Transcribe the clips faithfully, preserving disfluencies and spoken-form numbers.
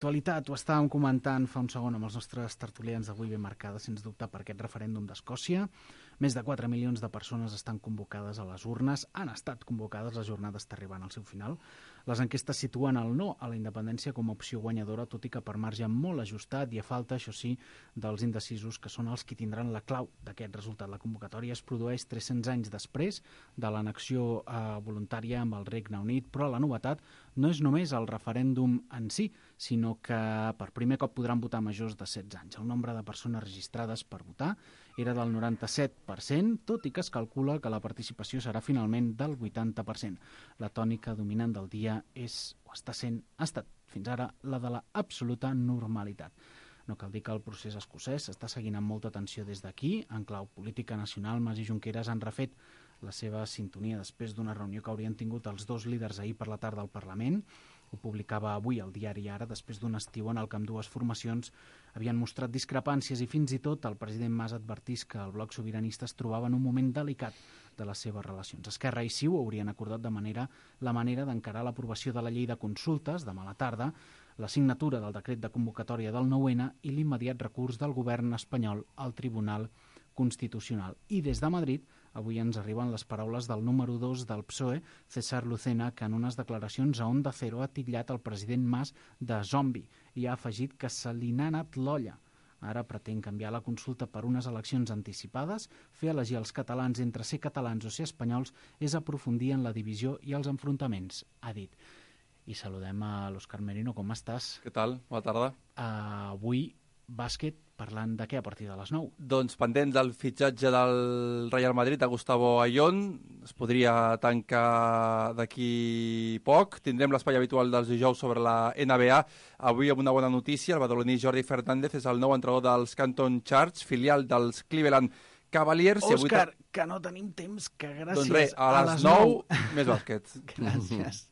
L'actualitat ho estàvem comentant fa un segon amb els nostres tertulians d'avui ben marcada, sens dubte, per aquest referèndum d'Escòcia. Més de quatre milions de persones estan convocades a les urnes, han estat convocades, la jornada està arribant al seu final. Les enquestes situen el no a la independència com a opció guanyadora, tot i que per marge molt ajustat i a falta, això sí, dels indecisos, que són els que tindran la clau d'aquest resultat. La convocatòria es produeix tres-cents anys després de l'annexió eh, voluntària amb el Regne Unit, però la novetat no és només el referèndum en si, sinó que per primer cop podran votar majors de setze anys. El nombre de persones registrades per votar era del noranta-set per cent, tot i que es calcula que la participació serà finalment del vuitanta per cent. La tònica dominant del dia és, o està sent, ha estat fins ara la de la absoluta normalitat. No cal dir que el procés escocès s'està seguint amb molta atenció des d'aquí. En clau política nacional, Mas i Junqueras han refet la seva sintonia després d'una reunió que haurien tingut els dos líders ahir per la tarda al Parlament. Ho publicava avui el diari Ara, després d'un estiu en el que ambdues formacions havien mostrat discrepàncies i fins i tot el president Mas advertís que el bloc sobiranista es trobava en un moment delicat de les seves relacions. Esquerra i Ciu haurien acordat de manera la manera d'encarar l'aprovació de la llei de consultes demà a la tarda, la signatura del decret de convocatòria del nou ene i l'immediat recurs del govern espanyol al Tribunal Constitucional. I des de Madrid avui ens arriben les paraules del número dos del P S O E, César Lucena, que en unes declaracions a Onda Cero ha titllat el president Mas de zombi i ha afegit que se li n'ha anat l'olla. Ara pretén canviar la consulta per unes eleccions anticipades, fer elegir els catalans entre ser catalans o ser espanyols és aprofundir en la divisió i els enfrontaments, ha dit. I saludem a l'Òscar Merino, com estàs? Què tal? Bona tarda. Uh, avui, bàsquet, parlant de què a partir de les nou? Doncs pendent del fitxatge del Real Madrid a Gustavo Ayón, es podria tancar d'aquí poc. Tindrem l'espai habitual dels dijous sobre la N B A. Avui amb una bona notícia, el badaloní Jordi Fernández és el nou entrenador dels Canton Charge, filial dels Cleveland Cavaliers. Òscar, avui... que no tenim temps, que gràcies. Doncs res, a, a les nou, més bàsquet. Gràcies.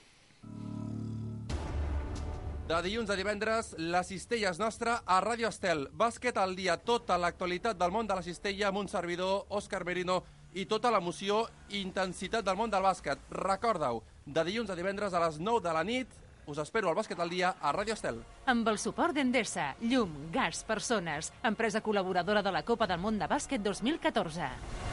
De dilluns a divendres, la cistella és nostra a Ràdio Estel. Bàsquet al dia, tota l'actualitat del món de la cistella amb un servidor, Òscar Merino, i tota l'emoció i intensitat del món del bàsquet. Recorda-ho, de dilluns a divendres a les nou de la nit, us espero al Bàsquet al dia a Ràdio Estel. Amb el suport d'Endesa, llum, gas, persones, empresa col·laboradora de la Copa del Món de Bàsquet dos mil catorze.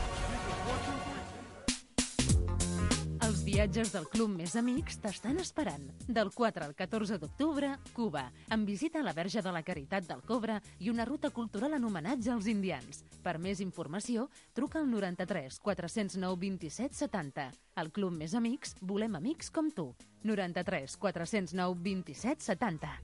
Els viatges del Club Més Amics t'estan esperant. Del quatre al catorze d'octubre, Cuba, amb visita a la Verge de la Caritat del Cobre i una ruta cultural en homenatge als indians. Per més informació, truca al noranta-tres quatre-cents nou vint-i-set setanta. Al Club Més Amics volem amics com tu. noranta-tres quatre-cents nou vint-i-set setanta.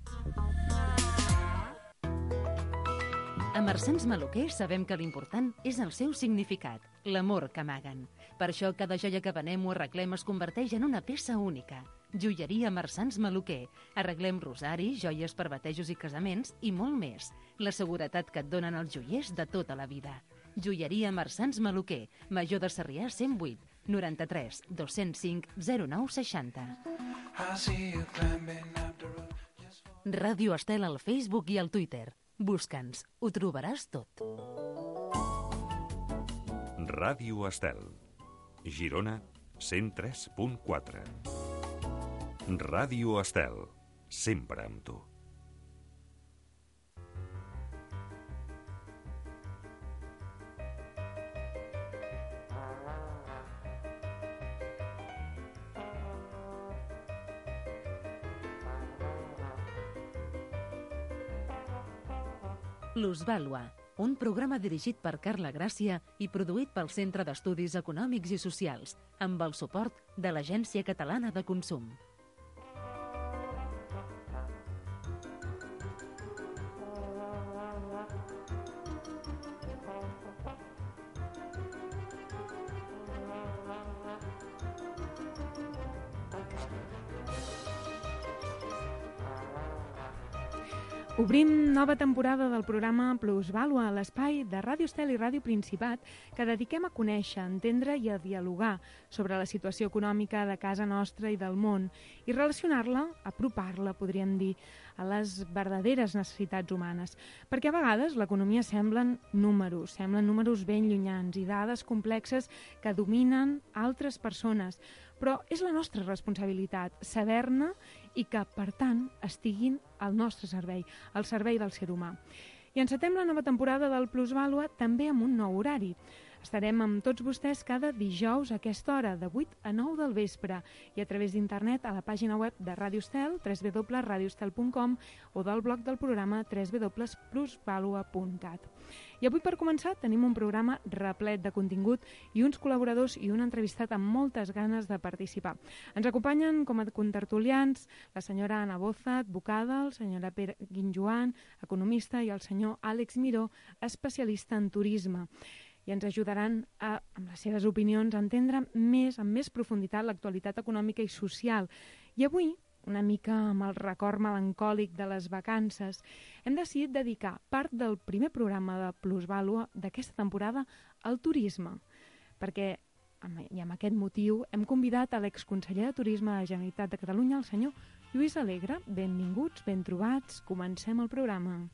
A Marsans Maluquer sabem que l'important és el seu significat, l'amor que amaguen. Per això cada joia que venem o arreglem es converteix en una peça única. Joieria Marsans Maluquer. Arreglem rosaris, joies per batejos i casaments i molt més. La seguretat que et donen els joiers de tota la vida. Joieria Marsans Maluquer, Major de Sarrià cent vuit, noranta-tres dos-cents cinc zero nou seixanta. Ràdio Estel al Facebook i al Twitter. Busca'ns, ho trobaràs tot. Ràdio Estel, Girona cent tres punt quatre. Ràdio Estel, sempre amb tu. Plusvàlua, un programa dirigit per Carla Gràcia i produït pel Centre d'Estudis Econòmics i Socials, amb el suport de l'Agència Catalana de Consum. Obrim nova temporada del programa Plusvàlua, l'espai de Ràdio Estel i Ràdio Principat que dediquem a conèixer, a entendre i a dialogar sobre la situació econòmica de casa nostra i del món i relacionar-la, apropar-la, podríem dir, a les verdaderes necessitats humanes. Perquè a vegades l'economia semblen números, semblen números ben llunyans i dades complexes que dominen altres persones, però és la nostra responsabilitat saber-ne i que, per tant, estiguin al nostre servei, al servei del ser humà. I encetem la nova temporada del Plusvàlua també amb un nou horari. Estarem amb tots vostès cada dijous a aquesta hora, de vuit a nou del vespre, i a través d'internet a la pàgina web de Ràdio Estel, w w w punt radio estel punt com, o del blog del programa w w w punt plusvalua punt cat. I avui, per començar, tenim un programa replet de contingut i uns col·laboradors i un entrevistat amb moltes ganes de participar. Ens acompanyen com a contertulians la senyora Anna Boza, advocada, el senyora Pere Guinjoan, economista, i el senyor Àlex Miró, especialista en turisme. I ens ajudaran, a, amb les seves opinions, a entendre més, amb més profunditat l'actualitat econòmica i social. I avui, una mica amb el record melancòlic de les vacances, hem decidit dedicar part del primer programa de Plusvàlua d'aquesta temporada al turisme, perquè, i amb aquest motiu, hem convidat a l'exconseller de Turisme de la Generalitat de Catalunya, el senyor Lluís Alegre. Benvinguts, ben trobats, comencem el programa.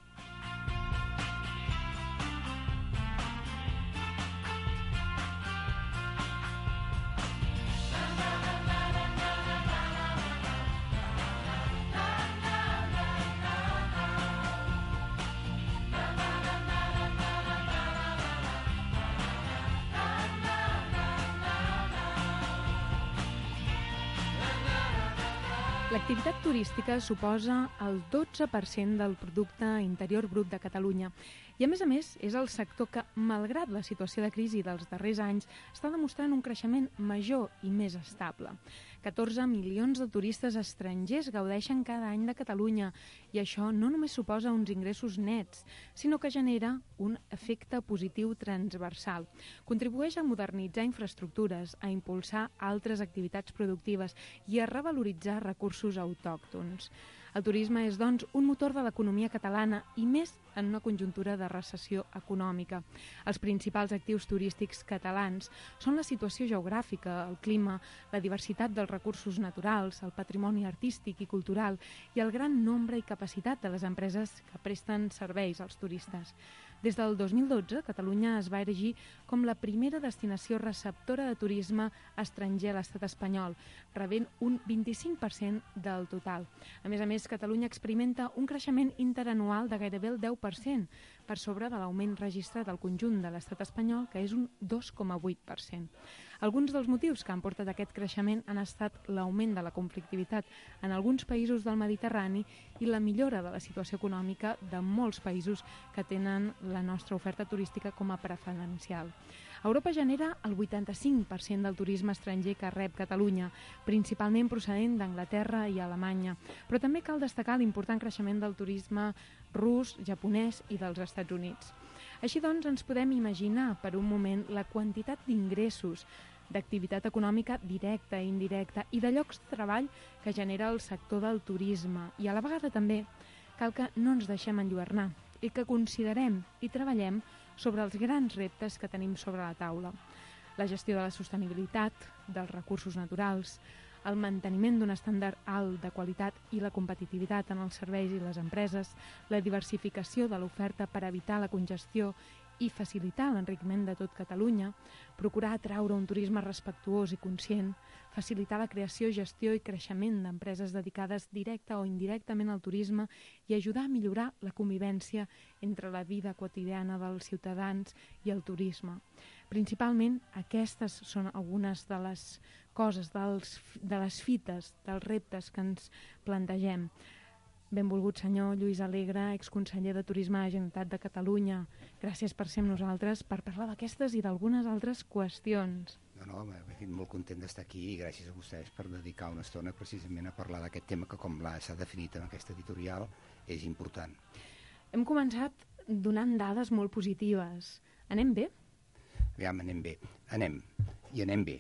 L'activitat turística suposa el dotze per cent del producte interior brut de Catalunya i, a més a més, és el sector que, malgrat la situació de crisi dels darrers anys, està demostrant un creixement major i més estable. catorze milions de turistes estrangers gaudeixen cada any de Catalunya i això no només suposa uns ingressos nets, sinó que genera un efecte positiu transversal. Contribueix a modernitzar infraestructures, a impulsar altres activitats productives i a revaloritzar recursos autòctons. El turisme és, doncs, un motor de l'economia catalana i més en una conjuntura de recessió econòmica. Els principals actius turístics catalans són la situació geogràfica, el clima, la diversitat dels recursos naturals, el patrimoni artístic i cultural i el gran nombre i capacitat de les empreses que presten serveis als turistes. Des del dos mil dotze, Catalunya es va erigir com la primera destinació receptora de turisme estranger a l'estat espanyol, rebent un vint-i-cinc per cent del total. A més a més, Catalunya experimenta un creixement interanual de gairebé el deu per cent, per sobre de l'augment registrat al conjunt de l'estat espanyol, que és un dos coma vuit per cent. Alguns dels motius que han portat aquest creixement han estat l'augment de la conflictivitat en alguns països del Mediterrani i la millora de la situació econòmica de molts països que tenen la nostra oferta turística com a preferencial. Europa genera el vuitanta-cinc per cent del turisme estranger que rep Catalunya, principalment procedent d'Anglaterra i Alemanya, però també cal destacar l'important creixement del turisme rus, japonès i dels Estats Units. Així doncs, ens podem imaginar per un moment la quantitat d'ingressos, d'activitat econòmica directa i indirecta i de llocs de treball que genera el sector del turisme. I a la vegada també cal que no ens deixem enlluernar i que considerem i treballem sobre els grans reptes que tenim sobre la taula. La gestió de la sostenibilitat, dels recursos naturals, el manteniment d'un estàndard alt de qualitat i la competitivitat en els serveis i les empreses, la diversificació de l'oferta per evitar la congestió i facilitar l'enriquiment de tot Catalunya, procurar atraure un turisme respectuós i conscient, facilitar la creació, gestió i creixement d'empreses dedicades directa o indirectament al turisme i ajudar a millorar la convivència entre la vida quotidiana dels ciutadans i el turisme. Principalment, aquestes són algunes de les coses, dels, de les fites, dels reptes que ens plantegem. Benvolgut senyor Lluís Alegre, exconseller de Turisme de la Generalitat de Catalunya. Gràcies per ser amb nosaltres per parlar d'aquestes i d'algunes altres qüestions. No, no, m'he fet molt content d'estar aquí i gràcies a vostès per dedicar una estona precisament a parlar d'aquest tema que, com s'ha definit en aquest editorial, és important. Hem començat donant dades molt positives. Anem bé? Aviam, anem bé. Anem. I anem bé.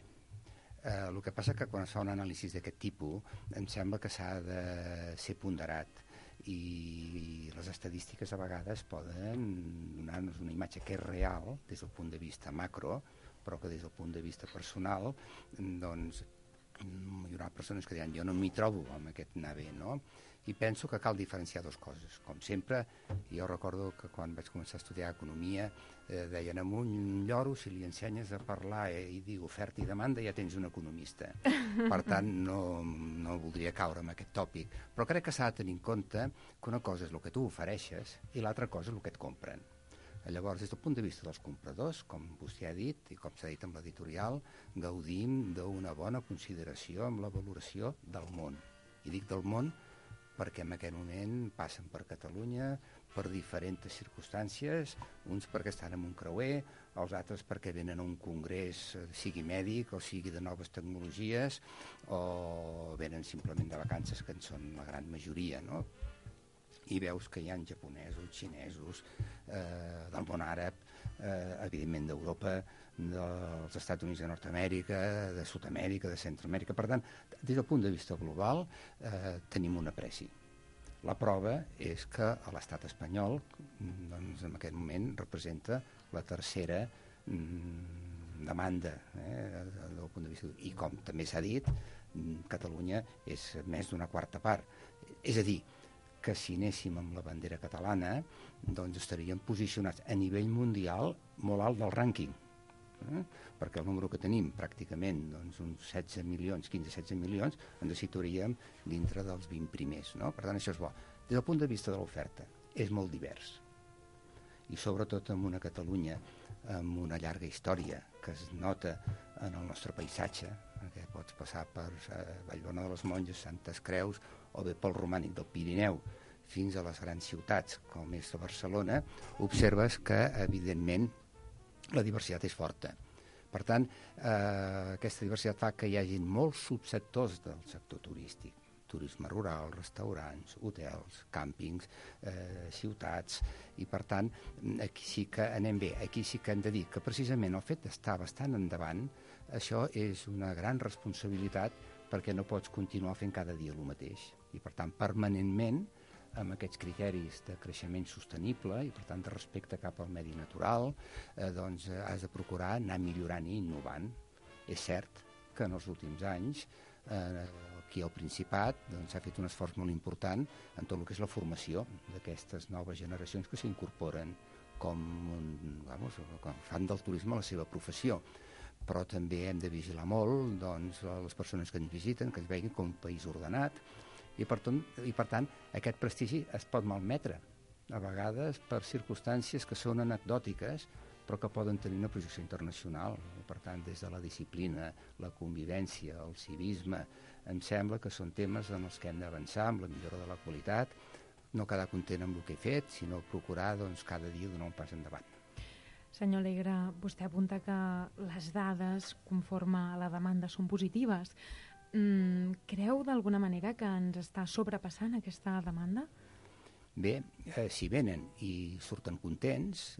Eh, el que passa que quan es fa un anàlisi d'aquest tipus em sembla que s'ha de ser ponderat i les estadístiques a vegades poden donar-nos una imatge que és real des del punt de vista macro, però que des del punt de vista personal doncs hi haurà persones que diran jo no m'hi trobo amb aquest anar bé, no? I penso que cal diferenciar dues coses. Com sempre, jo recordo que quan vaig començar a estudiar economia eh, deien, amb un lloro, si li ensenyes a parlar eh, i dir oferta i demanda, ja tens un economista. Per tant, no, no voldria caure en aquest tòpic. Però crec que s'ha de tenir en compte que una cosa és el que tu ofereixes i l'altra cosa és el que et compren. Llavors, des del punt de vista dels compradors, com vostè ha dit, i com s'ha dit amb l'editorial, gaudim d'una bona consideració amb la valoració del món. I dic del món perquè en aquest moment passen per Catalunya per diferents circumstàncies, uns perquè estan en un creuer, els altres perquè venen a un congrés, sigui mèdic o sigui de noves tecnologies, o venen simplement de vacances, que en són la gran majoria, no? I veus que hi ha japonesos, xinesos, eh, del món àrab, eh, evidentment d'Europa, dels Estats Units de Nord-Amèrica, de Sud-amèrica, de Centroamèrica. Per tant, des del punt de vista global, eh, tenim un apreci. La prova és que l'estat espanyol, doncs, en aquest moment, representa la tercera mm, demanda, eh, del punt de vista. I com també s'ha dit, Catalunya és més d'una quarta part. És a dir, que si anéssim amb la bandera catalana, doncs estaríem posicionats a nivell mundial molt alt del rànquing. Eh? Perquè el número que tenim, pràcticament doncs, uns setze milions, quinze setze milions, ens situaríem dintre dels vint primers. No? Per tant, això és bo. Des del punt de vista de l'oferta, és molt divers. I sobretot en una Catalunya amb una llarga història que es nota en el nostre paisatge, que pots passar per eh, Vallbona de les Monges, Santes Creus, o bé pel romànic del Pirineu fins a les grans ciutats, com és de Barcelona, observes que, evidentment, la diversitat és forta. Per tant, eh, aquesta diversitat fa que hi hagi molts subsectors del sector turístic. Turisme rural, restaurants, hotels, càmpings, eh, ciutats, i per tant, aquí sí que anem bé. Aquí sí que hem de dir que precisament el fet d'estar bastant endavant, això és una gran responsabilitat perquè no pots continuar fent cada dia el mateix. I per tant, permanentment, amb aquests criteris de creixement sostenible i per tant de respecte cap al medi natural, eh, doncs has de procurar anar millorant i innovant. És cert que en els últims anys eh, aquí al Principat doncs, s'ha fet un esforç molt important en tot el que és la formació d'aquestes noves generacions que s'incorporen com, vamos, com fan del turisme la seva professió. Però també hem de vigilar molt doncs, les persones que ens visiten, que ens veguin com un país ordenat, i per, tant, i per tant aquest prestigi es pot malmetre, a vegades per circumstàncies que són anecdòtiques, però que poden tenir una projecció internacional. Per tant, des de la disciplina, la convivència, el civisme, em sembla que són temes en els que hem d'avançar amb la millora de la qualitat, no quedar content amb el que he fet, sinó procurar doncs, cada dia donar un pas endavant. Senyor Alegre, vostè apunta que les dades conforme a la demanda són positives. Mm, creu d'alguna manera que ens està sobrepassant aquesta demanda? Bé, eh, si venen i surten contents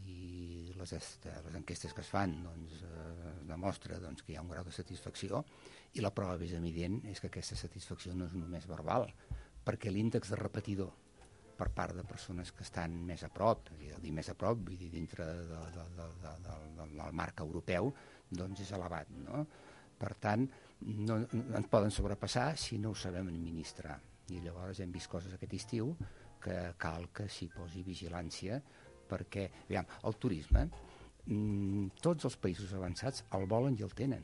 i les, les enquestes que es fan doncs, eh, demostra doncs, que hi ha un grau de satisfacció, i la prova més evident és que aquesta satisfacció no és només verbal, perquè l'índex de repetidor per part de persones que estan més a prop, i dir més a prop, vull dir dintre de, de, de, de, de, del marc europeu, doncs és elevat, no? Per tant, no, no ens poden sobrepassar si no ho sabem administrar. I llavors hem vist coses aquest estiu que cal que s'hi posi vigilància, perquè, aviam, el turisme, mmm, tots els països avançats el volen i el tenen.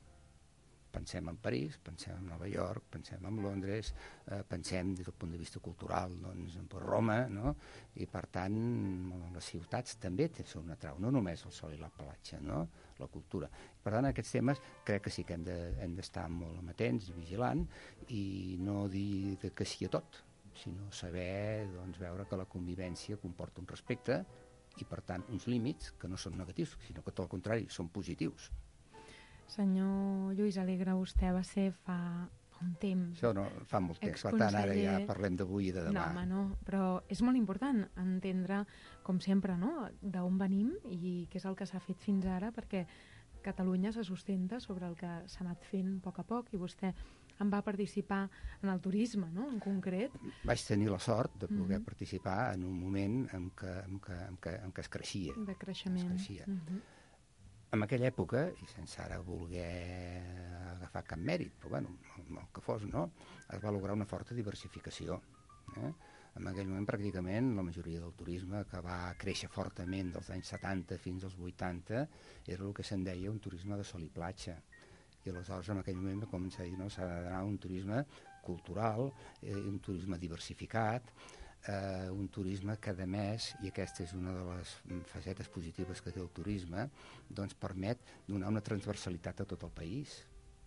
Pensem en París, pensem en Nova York, pensem en Londres, eh, pensem des del punt de vista cultural doncs, en Roma, no? I per tant les ciutats també són un atrau, no només el sol i la platja, no? La cultura. Per tant, aquests temes crec que sí que hem de, hem d'estar molt amatents, vigilant, i no dir que sí a tot, sinó saber doncs, veure que la convivència comporta un respecte i per tant uns límits que no són negatius, sinó que tot el contrari, són positius. Senyor Lluís Alegre, vostè va ser fa, fa un temps... Això no, fa molt temps, per tant ara ja parlem d'avui i de demà. No, home, no, però és molt important entendre, com sempre, no?, d'on venim i què és el que s'ha fet fins ara, perquè Catalunya se sustenta sobre el que s'ha anat fent a poc a poc, i vostè en va participar en el turisme, no?, en concret. Vaig tenir la sort de poder Mm-hmm. participar en un moment en què, en què, en què, en què es creixia. De creixement. Es creixia. Mm-hmm. En aquella època, i sense ara voler agafar cap mèrit, però bueno, el, el que fos, no? Es va lograr una forta diversificació. Eh? En aquell moment, pràcticament, la majoria del turisme que va créixer fortament dels anys setanta fins als vuitanta era el que se'n deia un turisme de sol i platja. I aleshores, en aquell moment, va començar a dir no, s'ha d'anar a un turisme cultural, eh, un turisme diversificat, eh, un turisme que, a més, i aquesta és una de les facetes positives que té el turisme, doncs permet donar una transversalitat a tot el país.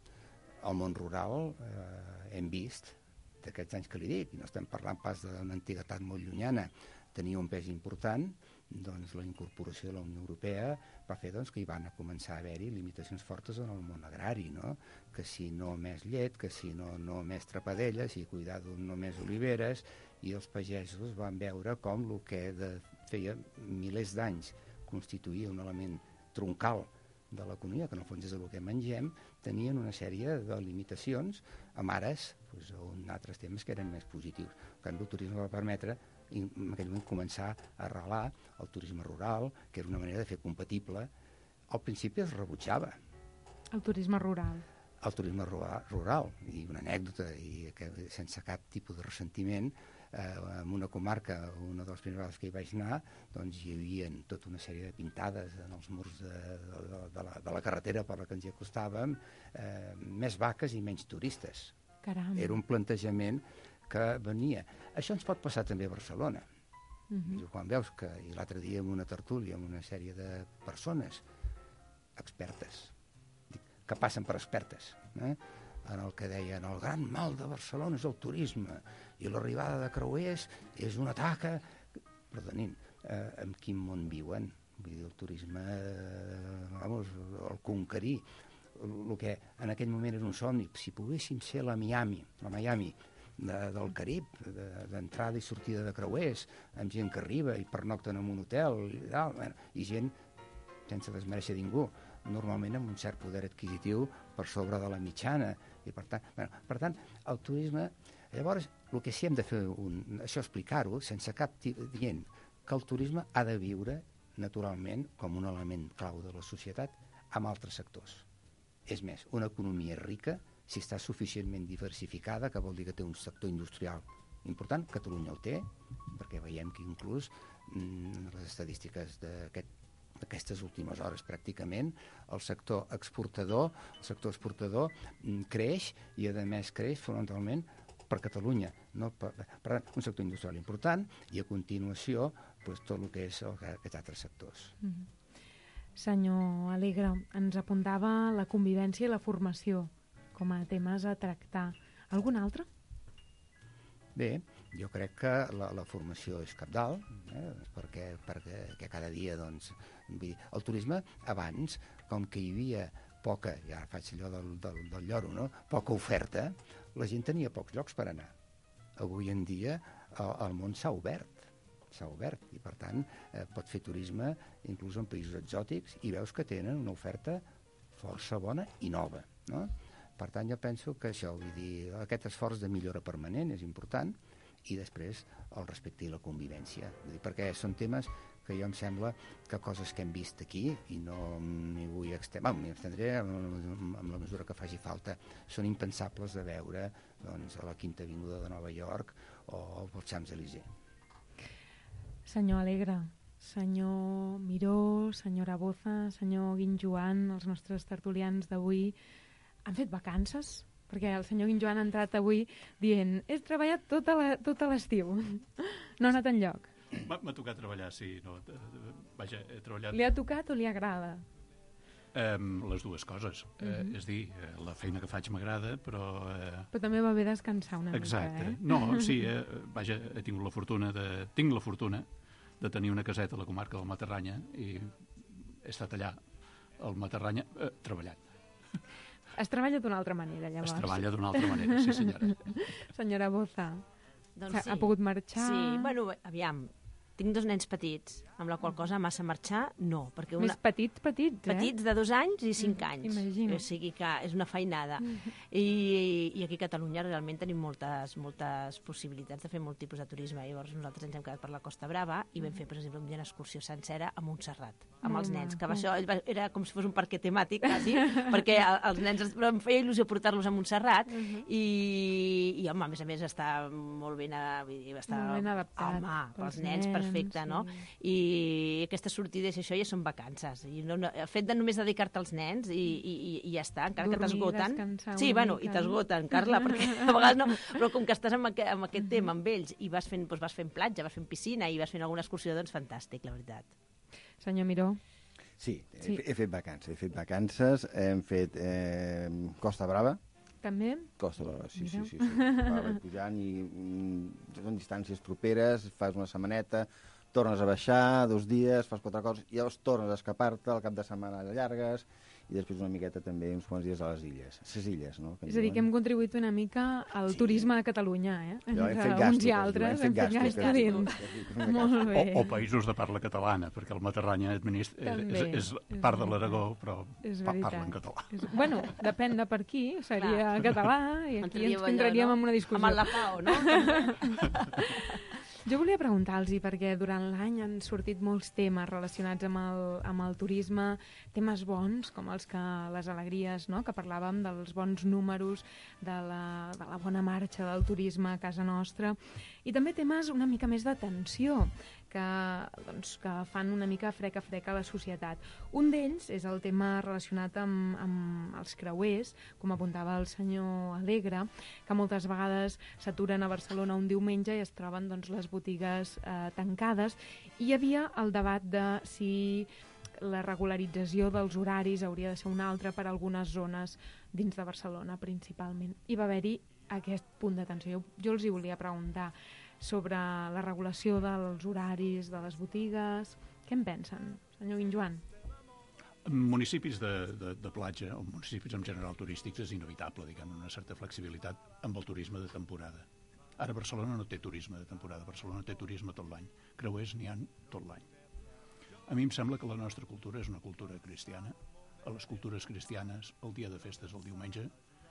Al món rural eh, hem vist d'aquests anys que li dic, i no estem parlant pas d'una antiguitat molt llunyana, tenia un pes important, doncs la incorporació de la Unió Europea va fer doncs, que hi van a començar a haver-hi limitacions fortes en el món agrari, no? Que si no més llet, que si no, no més trapadelles, i cuidado no més oliveres, i els pagesos van veure com el que de, feia milers d'anys constituïa un element troncal de l'economia, que en el fons és el que mengem, tenien una sèrie de limitacions amb ares, doncs, on altres temes que eren més positius. En canvi, el turisme va permetre en aquell moment començar a arrelar el turisme rural, que era una manera de fer compatible. Al principi es rebutjava. El turisme rural. El turisme rural, rural. I una anècdota, i que sense cap tipus de ressentiment, eh, en una comarca, una de les primeres vegades que hi vaig anar, doncs hi havia tota una sèrie de pintades en els murs de, de, de, de, la, de la carretera per la que ens hi acostàvem, eh, més vaques i menys turistes. Caram. Era un plantejament que venia. Això ens pot passar també a Barcelona. Uh-huh. Quan veus que, i l'altre dia en una tertúlia amb una sèrie de persones expertes, que passen per expertes, eh? En el que deien el gran mal de Barcelona és el turisme i l'arribada de creuers és una taca. Perdonin, eh, en quin món viuen? Vull dir, el turisme, eh, vamos, el conquerir, el que en aquell moment era un somni. Si poguéssim ser la Miami, la Miami de, del Carib, d'entrada i sortida de creuers, amb gent que arriba i pernocten en un hotel i, tal, bueno, i gent, sense desmereixer ningú, normalment amb un cert poder adquisitiu per sobre de la mitjana. I per tant, bueno, per tant, el turisme... Llavors, el que sí hem de fer, un, això explicar-ho, sense cap dient que el turisme ha de viure naturalment com un element clau de la societat amb altres sectors. És més, una economia rica, si està suficientment diversificada, que vol dir que té un sector industrial important, Catalunya el té, perquè veiem que inclús mm, les estadístiques d'aquest d'aquestes últimes hores pràcticament, el sector exportador, el sector exportador mm, creix i a més creix fonamentalment per Catalunya, no? Per, per un sector industrial important i a continuació pues, tot el que és el, aquests altres sectors. Mm-hmm. Senyor Alegre, ens apuntava la convivència i la formació com a temes a tractar. Algun altre? Bé, jo crec que la, la formació és cabdal, eh, perquè, perquè que cada dia, doncs, vull dir, el turisme abans, com que hi havia poca, ja faig allò del, del, del lloro, no? Poca oferta, la gent tenia pocs llocs per anar. Avui en dia el, el món s'ha obert, s'ha obert, i per tant eh, pots fer turisme inclús en països exòtics i veus que tenen una oferta força bona i nova, no? Per tant, jo penso que això, vull dir, aquest esforç de millora permanent és important i després el respecte i la convivència. Vull dir, perquè són temes que jo em sembla que coses que hem vist aquí i no m'hi vull extendre, m'hi extendré amb la mesura que faci falta, són impensables de veure doncs, a la Quinta Avinguda de Nova York o als Champs-Élysées. Senyor Alegre, senyor Miró, senyora Boza, senyor Guinjoan, els nostres tertulians d'avui, han fet vacances? Perquè el senyor Guinjoan ha entrat avui dient he treballat tota la, tota l'estiu. No ha anat enlloc. M'ha tocat treballar, sí. No, vaja, he treballat... Li ha tocat o li agrada? Um, les dues coses. Uh -huh. uh, és dir, uh, la feina que faig m'agrada, però... Uh... Però també va bé descansar una Exacte. mica, eh? No, sí, uh, vaja, he tingut la fortuna de... Tinc la fortuna de tenir una caseta a la comarca del Matarranya i he estat allà, al Matarranya, uh, treballant. Es treballa d'una altra manera, llavors. Es treballa d'una altra manera, sí senyora. Senyora Boza, doncs sí. Ha pogut marxar? Sí, bueno, aviam, tinc dos nens petits, amb la qual cosa massa marxar, no. Perquè una... Més petits, petits, eh? Petits de dos anys i cinc anys. Imagino. O sigui que és una feinada. I, I aquí a Catalunya realment tenim moltes, moltes possibilitats de fer molt tipus de turisme. Llavors nosaltres ens hem quedat per la Costa Brava i vam fer, per exemple, una excursió sencera a Montserrat, amb Molt els nens, que va, maco. això era com si fos un parque temàtic, quasi, perquè els nens em feia il·lusió portar-los a Montserrat i, i, home, a més a més, està molt ben, està, molt ben adaptat. Home, pels pels nens, nens, perfecte, sí. no? I aquestes sortides i això ja són vacances. I no, no, el fet de només dedicar-te als nens i, i, i ja està, encara Dormir, que t'esgoten. descansar Sí, una bueno, mica, i t'esgoten, Carla, perquè a vegades no, però com que estàs amb, aqu amb aquest Mhm. tema, amb ells, i vas fent, doncs vas fent platja, vas fent piscina i vas fent alguna excursió, doncs fantàstic, la veritat. Senyor Miró. Sí, he, Sí. he fet vacances, he fet vacances, hem fet eh, Costa Brava, També? Costa Brava, sí, sí, Mira. sí, sí. Va, vaig pujant i mm, són distàncies properes, fas una setmaneta, tornes a baixar dos dies, fas quatre coses, i llavors tornes a escapar-te al cap de setmana llargues, i després una miqueta també uns quants dies a les illes. Ses illes, no? És a dir, que hem contribuït una mica al Sí. turisme de Catalunya, eh? Jo, hem Entre fet gastos, uns i es diu, altres, hem fet gastos, gastos dins. gastos. Molt bé. O, o països de parla catalana, perquè el Matarranya administ... és, També, és, és és part de veritat. l'Aragó, però És pa veritat. parlen català. És... Bueno, depèn de per qui, seria Clar. català, i aquí Entraríeu ens allò, tindríem no? amb una discussió. Amb el Lafao, no? Jo volia preguntar-los, perquè durant l'any han sortit molts temes relacionats amb el, amb el turisme, temes bons, com els que les alegries, no? Que parlàvem dels bons números, de la, de la bona marxa del turisme a casa nostra, i també temes una mica més d'atenció, que, doncs, que fan una mica frec a frec a la societat. Un d'ells és el tema relacionat amb, amb els creuers, com apuntava el senyor Alegre, que moltes vegades s'aturen a Barcelona un diumenge i es troben doncs, les botigues eh, tancades. I hi havia el debat de si la regularització dels horaris hauria de ser una altra per a algunes zones dins de Barcelona, principalment. I va haver-hi aquest punt d'atenció. Jo, jo els hi volia preguntar sobre la regulació dels horaris de les botigues. Què en pensen, senyor Guinjoan? En municipis de, de, de platja, o municipis en general turístics, és inevitable, diguem, una certa flexibilitat amb el turisme de temporada. Ara Barcelona no té turisme de temporada, Barcelona té turisme tot l'any. Creuers n'hi ha tot l'any. A mi em sembla que la nostra cultura és una cultura cristiana. A les cultures cristianes, el dia de festes, el diumenge,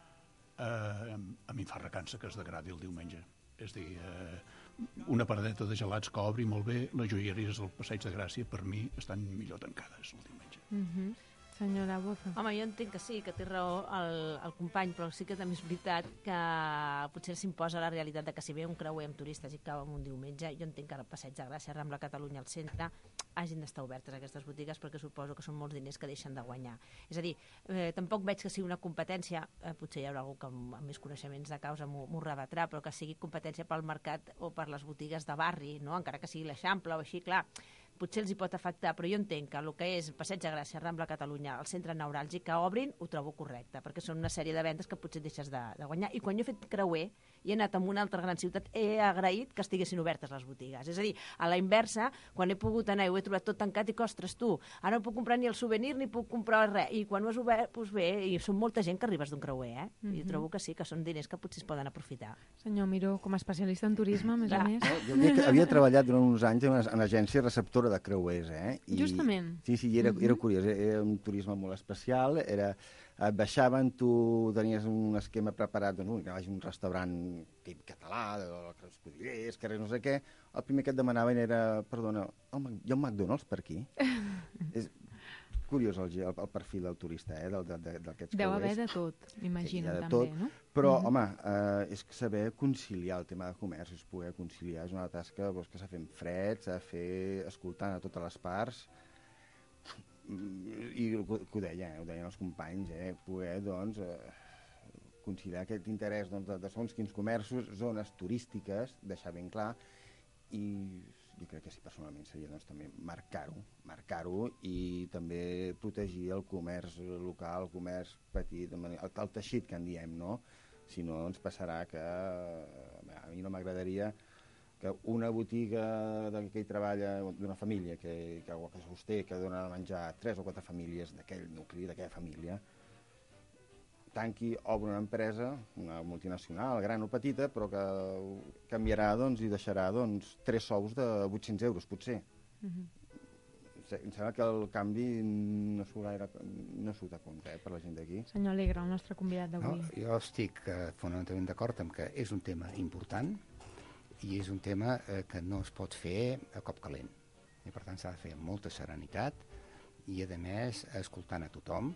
eh, a mi em fa recança que es degradi el diumenge. És a dir, eh, una paradeta de gelats que obri molt bé, les joieries del Passeig de Gràcia, per mi, estan millor tancades el diumenge. Mm-hmm. Senyora Boza. Home, jo entenc que sí, que té raó el, el company, però sí que també és veritat que potser s'imposa la realitat de que si ve un creuer amb turistes i cau en un diumenge, jo entenc que al Passeig de Gràcia, Rambla Catalunya, al centre, hagin d'estar obertes aquestes botigues perquè suposo que són molts diners que deixen de guanyar. És a dir, eh, tampoc veig que sigui una competència, eh, potser hi haurà algú que amb, amb més coneixements de causa m'ho rebatrà, però que sigui competència pel mercat o per les botigues de barri, no? Encara que sigui l'Eixample o així, clar, potser els hi pot afectar, però jo entenc que el que és Passeig de Gràcia, Rambla Catalunya, el centre neuràlgic, que obrin, ho trobo correcte, perquè són una sèrie de vendes que potser deixes de, de guanyar. I quan jo he fet creuer i he anat a una altra gran ciutat, he agraït que estiguessin obertes les botigues. És a dir, a la inversa, quan he pogut anar i ho he trobat tot tancat, i que, ostres, tu, ara no puc comprar ni el souvenir ni puc comprar res. I quan ho has obert, doncs bé, i són molta gent que arribes d'un creuer, eh? Mm -hmm. I trobo que sí, que són diners que potser es poden aprofitar. Senyor Miró, com a especialista en turisme, a més a més. No, jo havia, havia treballat durant uns anys en una, en una agència receptora de creuers, eh? I, Justament. Sí, sí, era, era curiós, era un turisme molt especial, era, et baixaven, tu tenies un esquema preparat, doncs, que vagi a un restaurant tip català, de escudellers, que res no sé què, el primer que et demanaven era, perdona, oh, hi ha un McDonald's per aquí? És curiós el, el, el perfil del turista, eh, d'aquests creuers. Deu haver de tot, m'imagino, sí, de també, tot, no? Però, Mm-hmm. home, eh, és que saber conciliar el tema de comerç, és poder conciliar, és una tasca doncs, que s'ha fet fred, s'ha de fer escoltant a totes les parts, i que ho deia, eh, ho deien els companys, eh, poder, doncs, eh, conciliar aquest interès doncs, de, de segons quins comerços, zones turístiques, deixar ben clar, i jo crec que sí, personalment seria doncs, també marcar-ho, marcar-ho i també protegir el comerç local, el comerç petit, el, el teixit que en diem, no? Si no, ens passarà que a mi no m'agradaria que una botiga de que hi treballa d'una família que, que, que sosté, que dona de menjar a tres o quatre famílies d'aquell nucli, d'aquella família, tanqui, obre una empresa, una multinacional, gran o petita, però que canviarà doncs, i deixarà doncs, tres sous de vuit-cents euros, potser. Uh-huh. Em sembla que el canvi no surt gaire, no surt a compte eh, per la gent d'aquí. Senyor Alegre, el nostre convidat d'avui. No, jo estic eh, fonamentalment d'acord amb que és un tema important i és un tema eh, que no es pot fer a cop calent. I per tant s'ha de fer amb molta serenitat i a més escoltant a tothom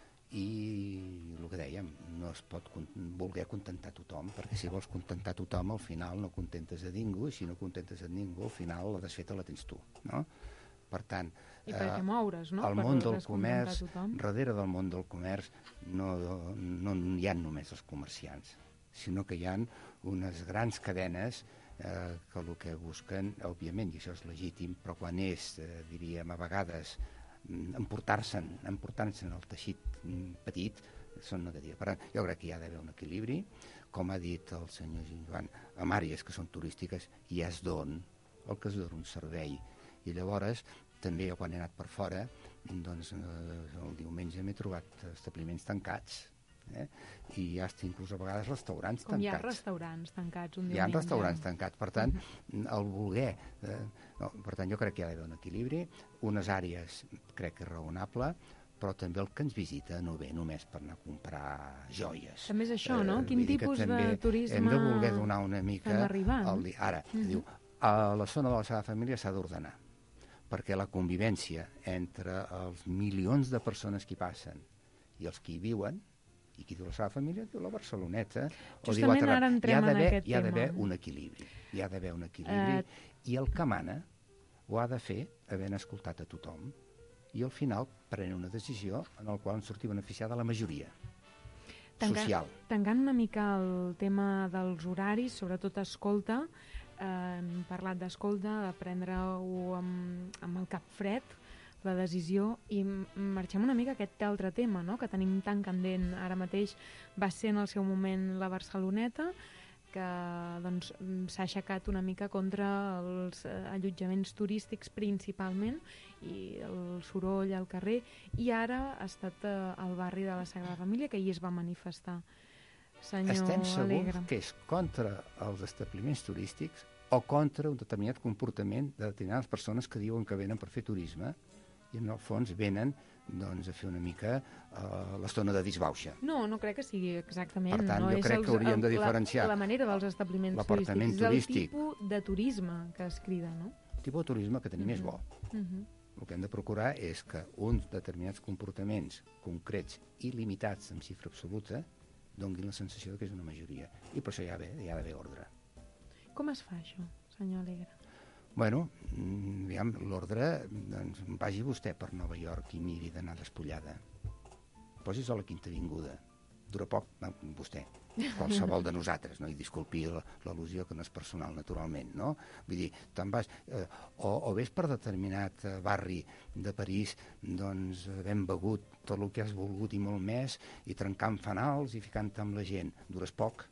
i el que dèiem, no es pot voler contentar tothom, perquè si vols contentar tothom al final no contentes a ningú i si no contentes a ningú al final la desfeta la tens tu, no? Per tant, I per què moure's, no? el Per món del descontentar comerç, tothom. darrere del món del comerç no, no hi ha només els comerciants, sinó que hi ha unes grans cadenes eh, que el que busquen, òbviament, i això és legítim, però quan és, eh, diríem, a vegades, emportar-se'n, emportar-se'n el teixit petit, són negatius. Per tant, jo crec que hi ha d'haver un equilibri, com ha dit el senyor Joan, amb àrees que són turístiques ja es don el que es dona un servei. I llavors, també jo quan he anat per fora, doncs eh, el diumenge m'he trobat establiments tancats, eh? I hi ha inclús a vegades restaurants Com tancats. hi ha restaurants tancats un diumenge. Hi ha restaurants tancats, per tant, el voler... Eh, no, per tant, jo crec que hi ha d'haver un equilibri, unes àrees crec que és raonable, però també el que ens visita no ve només per anar a comprar joies. També és això, no? Quin tipus de turisme hem de voler donar una mica... estem arribant? Al dia. Ara, Mhm. diu, a la zona de la Sagrada Família s'ha d'ordenar, perquè la convivència entre els milions de persones que hi passen i els que hi viuen, i qui diu la Sagrada Família diu la Barceloneta, o diu Justament altra, ara entrem hi ha en d'haver aquest hi ha d'haver tema. un equilibri, hi ha d'haver un equilibri, i el que mana ho ha de fer havent escoltat a tothom, i al final pren una decisió en la qual en surti beneficiada la majoria Tancant, social. tancant una mica el tema dels horaris, sobretot escolta, eh, hem parlat d'escolta, de prendre-ho amb, amb el cap fred, la decisió, i m- marxem una mica a aquest altre tema, no?, que tenim tan candent ara mateix. Va ser en el seu moment la Barceloneta, que doncs, mm, s'ha aixecat una mica contra els eh, allotjaments turístics principalment i el soroll al carrer, i ara ha estat eh, al barri de la Sagrada Família, que hi es va manifestar. Senyor Estem segurs Alegre. que és contra els establiments turístics o contra un determinat comportament de determinades persones que diuen que venen per fer turisme i en el fons venen doncs, a fer una mica uh, l'estona de disbauxa. No, no crec que sigui exactament. Per tant, no? jo És crec els- que hauríem de el- diferenciar La, la manera dels establiments l'apartament turístics, turístic. és el tipus de turisme que es crida, no? El tipus de turisme que tenim és bo. Mhm. El que hem de procurar és que uns determinats comportaments concrets i limitats en xifra absoluta donguin la sensació que és una majoria. I per això hi ha d'haver hi ha d'haver ordre. Com es fa això, senyor Alegre? Bueno, mm, diguem, l'ordre, doncs, vagi vostè per Nova York i miri d'anar despullada. Posi's a la Quinta Avinguda. Dura poc, no, vostè, qualsevol de nosaltres, no? I disculpi l- l'al·lusió que no és personal, naturalment, no? Vull dir, te'n vas, eh, o, o ves per determinat eh, barri de París, doncs, havent begut tot el que has volgut i molt més, i trencant fanals i ficant-te amb la gent. Dures poc.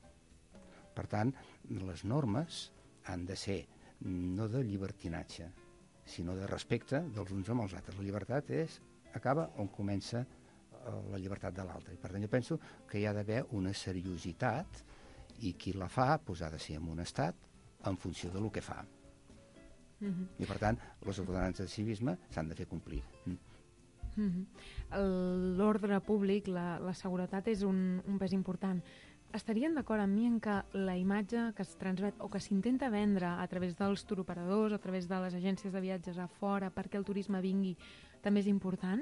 Per tant, les normes han de ser no de llibertinatge, sinó de respecte dels uns amb els altres. La llibertat és, acaba on comença eh, la llibertat de l'altre. I per tant jo penso que hi ha d'haver una seriositat i qui la fa pues, ha de ser en un estat en funció de lo que fa. Mhm. I per tant, les ordenances de civisme s'han de fer complir. Mhm. El- L'ordre públic, la, la seguretat és un, un pes important. Estarien d'acord amb mi en que la imatge que es transmet o que s'intenta vendre a través dels turoperadors, a través de les agències de viatges a fora, perquè el turisme vingui, també és important?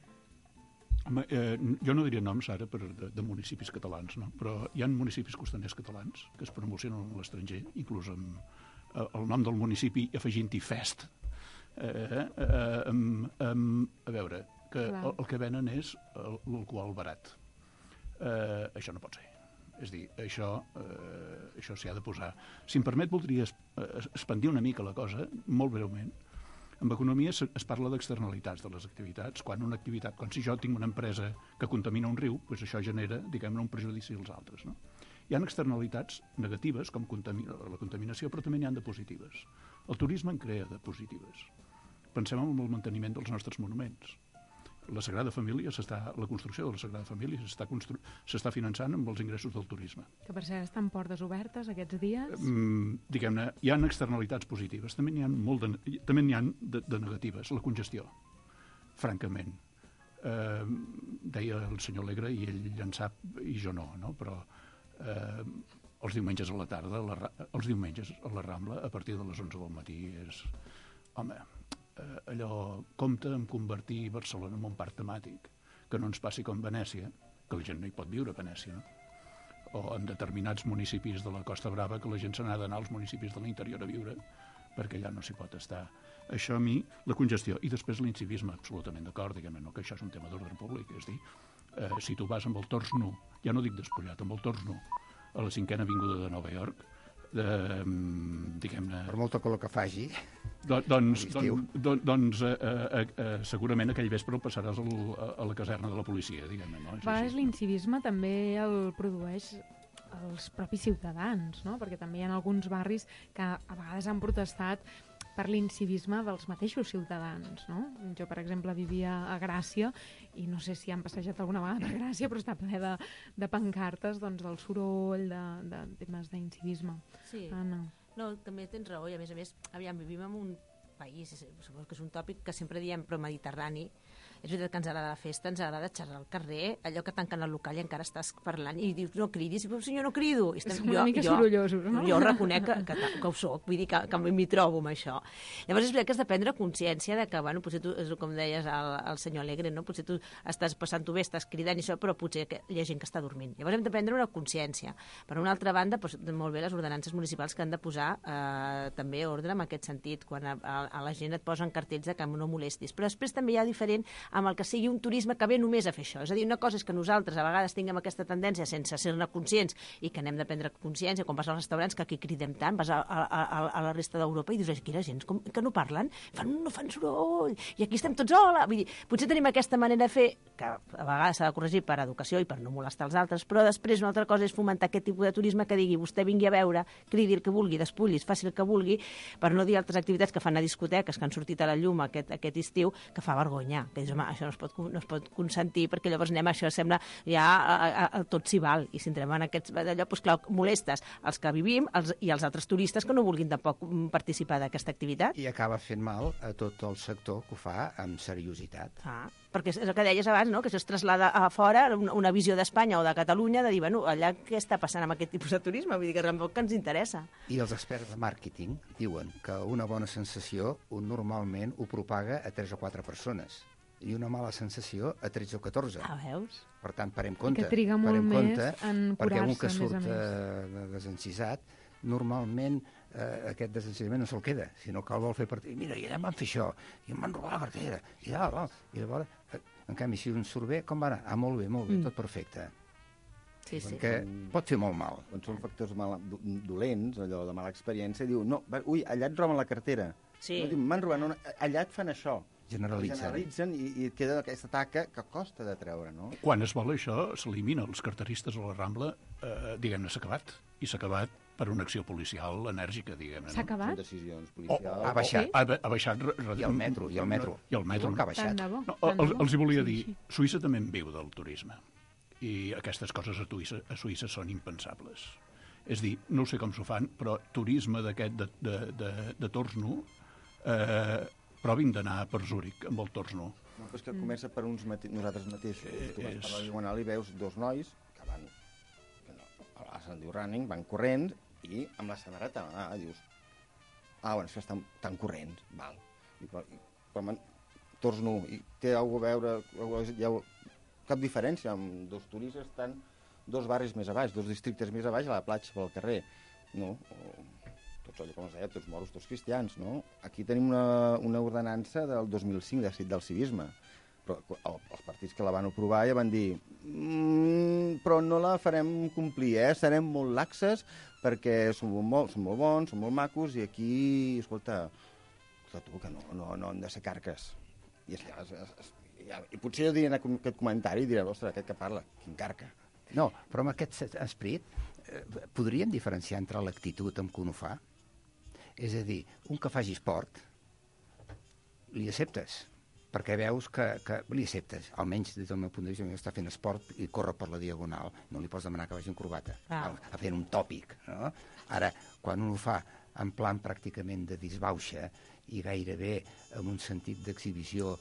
Home, eh, jo no diria noms ara per, de, de municipis catalans, no? Però hi ha municipis costaners catalans que es promocionen a l'estranger, inclús amb eh, el nom del municipi afegint-hi fest. Eh, eh, amb, amb, a veure, que Clar. el, el que venen és el- l'alcohol barat. Eh, això no pot ser. És a dir, això, eh, això s'hi ha de posar. Si em permet, voldria es, es, expandir una mica la cosa, molt breument. En economia es, es parla d'externalitats de les activitats. Quan una activitat, quan si jo tinc una empresa que contamina un riu, doncs això genera, diguem-ne, un perjudici als altres. No? Hi ha externalitats negatives, com contamina, la contaminació, però també n'hi ha de positives. El turisme en crea de positives. Pensem en el manteniment dels nostres monuments. La Sagrada Família s'està, la construcció de la Sagrada Família s'està constru... s'està finançant amb els ingressos del turisme. Que per cert estan portes obertes aquests dies. Mm, diguem-ne, hi ha externalitats positives, també n'hi ha molt de, també n'hi ha de, de negatives. La congestió, francament. Eh, deia el senyor Alegre, i ell en sap, i jo no, no? Però eh, els diumenges a la tarda, la, els diumenges a la Rambla, a partir de les onze del matí, és... Home, eh, allò compta en convertir Barcelona en un parc temàtic, que no ens passi com Venècia, que la gent no hi pot viure a Venècia, no? O en determinats municipis de la Costa Brava, que la gent se n'ha d'anar als municipis de l'interior a viure, perquè allà no s'hi pot estar. Això a mi, la congestió, i després l'incivisme, absolutament d'acord, diguem-ne, no, que això és un tema d'ordre públic, és dir, eh, si tu vas amb el tors nu, ja no dic despullat, amb el tors nu, a la cinquena avinguda de Nova York, de, diguem-ne... Per molta color que faci. Do, doncs don, don, doncs eh, eh, eh, segurament aquell vespre el passaràs al, a, a la caserna de la policia, diguem-ne. No? A vegades l'incivisme també el produeix els propis ciutadans, no? Perquè també hi ha alguns barris que a vegades han protestat per l'incivisme dels mateixos ciutadans, no? Jo, per exemple, vivia a Gràcia i no sé si han passejat alguna vegada per Gràcia, però està ple de, de pancartes, doncs, del soroll, de, de temes d'incivisme. Sí. Anna. No, també tens raó, i a més a més, aviam, vivim en un país, suposo que és un tòpic que sempre diem pro-mediterrani. És veritat que ens agrada la festa, ens agrada xerrar al carrer, allò que tanquen el local i encara estàs parlant i dius, no cridis, però senyor, no crido. I estem, Som una mica jo, sorollosos, no? Jo reconec que, que, que ho soc, vull dir que, que m'hi trobo amb això. Llavors és veritat que has de prendre consciència de que, bueno, potser tu, com deies al, al senyor Alegre, no? Potser tu estàs passant-ho bé, estàs cridant i això, però potser que hi ha gent que està dormint. Llavors hem de prendre una consciència. Per una altra banda, doncs, molt bé les ordenances municipals que han de posar eh, també ordre en aquest sentit, quan a, a, a la gent et posen cartells de que no molestis. Però després també hi ha diferent amb el que sigui un turisme que ve només a fer això. És a dir, una cosa és que nosaltres a vegades tinguem aquesta tendència sense ser-ne conscients i que n'hem de prendre consciència, quan vas als restaurants, que aquí cridem tant, vas a, a, a, a la resta d'Europa i dius, aquí la gent com, que no parlen, fan, no fan soroll, i aquí estem tots, hola! Vull dir, potser tenim aquesta manera de fer, que a vegades s'ha de corregir per educació i per no molestar els altres, però després una altra cosa és fomentar aquest tipus de turisme que digui, vostè vingui a veure, cridi el que vulgui, despullis, faci el que vulgui, per no dir altres activitats que fan a discoteques, que han sortit a la llum aquest, aquest estiu, que fa vergonya, que dius, home, això no es pot, no es pot consentir, perquè llavors anem, això sembla ja a, a, a tot s'hi val, i si entrem en aquests, allò, doncs clar, molestes els que vivim els, i els altres turistes que no vulguin tampoc participar d'aquesta activitat. I acaba fent mal a tot el sector que ho fa amb seriositat. Ah, perquè és el que deies abans, no? Que això es traslada a fora, una, una visió d'Espanya o de Catalunya, de dir, bueno, allà què està passant amb aquest tipus de turisme? Vull dir que tampoc que ens interessa. I els experts de màrqueting diuen que una bona sensació un normalment ho propaga a tres o quatre persones i una mala sensació a tretze o catorze. Ah, veus? Per tant, parem compte. Que triga molt parem més compte, en perquè un curar-se, que a surt més a eh, desencisat, normalment eh, aquest desencisament no se'l queda, sinó que el vol fer per... Mira, i allà em van fer això, i em van robar la cartera, i allà, i llavors... Eh, en canvi, si un surt bé, com va anar? Ah, molt bé, molt bé, mm. tot perfecte. Sí, sí. Perquè pot fer molt mal. Quan són factors mal, dolents, allò de mala experiència, diu, no, va, ui, allà et roben la cartera. Sí. No, diu, m'han robat, no, allà et fan això. Generalitzen. Generalitzen i, i queda aquesta taca que costa de treure, no? Quan es vol això, s'elimina. Els carteristes a la Rambla, eh, diguem-ne, s'ha acabat. I s'ha acabat per una acció policial enèrgica, diguem-ne. S'ha No? acabat? Són decisions O, policials. ha baixat. Ha, ha baixat... I el metro, i el metro. I el metro. Diuen que ha baixat. Tant de bo. No, tant de el, bo. els hi volia Sí, dir, sí. Suïssa també en viu del turisme. I aquestes coses a Suïssa, a Suïssa són impensables. És dir, no sé com s'ho fan, però turisme d'aquest de, de, de, de tors nu, eh, provin d'anar per Zúrich amb el tors nu. No, però és que comença per uns mate nosaltres mateixos. Eh, tu vas és- per la Diagonal i veus dos nois que van, que no, a se'n diu running, van corrents i amb la samarreta, ah, dius, ah, bueno, això estan tan corrents, val. I, però, i, però man, tors nu, i té alguna a veure, hi ha cap diferència amb dos turistes estan dos barris més a baix, dos districtes més a baix a la platja pel carrer, no? O, tots allò, com es deia, tots moros, tots cristians, no? Aquí tenim una, una ordenança del dos mil cinc de, del civisme, però el, els partits que la van aprovar ja van dir mmm, però no la farem complir, eh? Serem molt laxes perquè som molt, som molt bons, som molt macos i aquí, escolta, escolta tu, que no, no, no han de ser carques. I, es, es, es, es, ja, i potser jo diré aquest comentari i diré, ostres, aquest que parla, quin carca. No, però amb aquest esperit eh, podríem diferenciar entre l'actitud amb que un ho fa? És a dir, un que faci esport, li acceptes. perquè veus que, que li acceptes, almenys des del meu punt de vista, està fent esport i corre per la diagonal, no li pots demanar que vagi en corbata, ah. a, a fer un tòpic, no? Ara, quan un ho fa en plan pràcticament de disbauxa i gairebé amb un sentit d'exhibició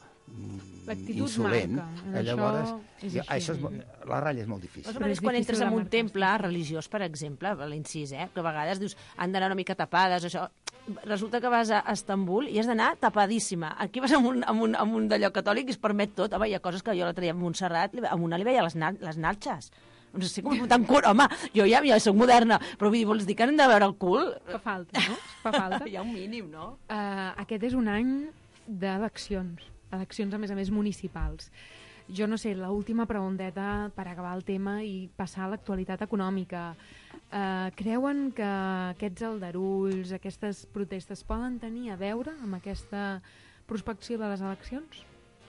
insolent, marca. llavors és jo, això és, la ratlla és molt difícil. Però és quan entres en un temple religiós, per exemple, l'incís, eh, que a vegades dius han d'anar una mica tapades, això. Resulta que vas a Estambul i has d'anar tapadíssima. Aquí vas amb un, amb un, amb un d'allò catòlic i es permet tot. Home, hi ha coses que jo la traia a Montserrat, amb una li veia les, na les natxes. No sé com tan curt. Home, jo ja, ja soc moderna, però vull dir, vols dir que han de veure el cul? Fa falta, no? Fa falta. Hi ha un mínim, no? Uh, aquest és un any d'eleccions. Eleccions, a més a més, municipals. Jo no sé, l'última pregunteta per acabar el tema i passar a l'actualitat econòmica. Uh, creuen que aquests aldarulls, aquestes protestes poden tenir a veure amb aquesta prospecció de les eleccions?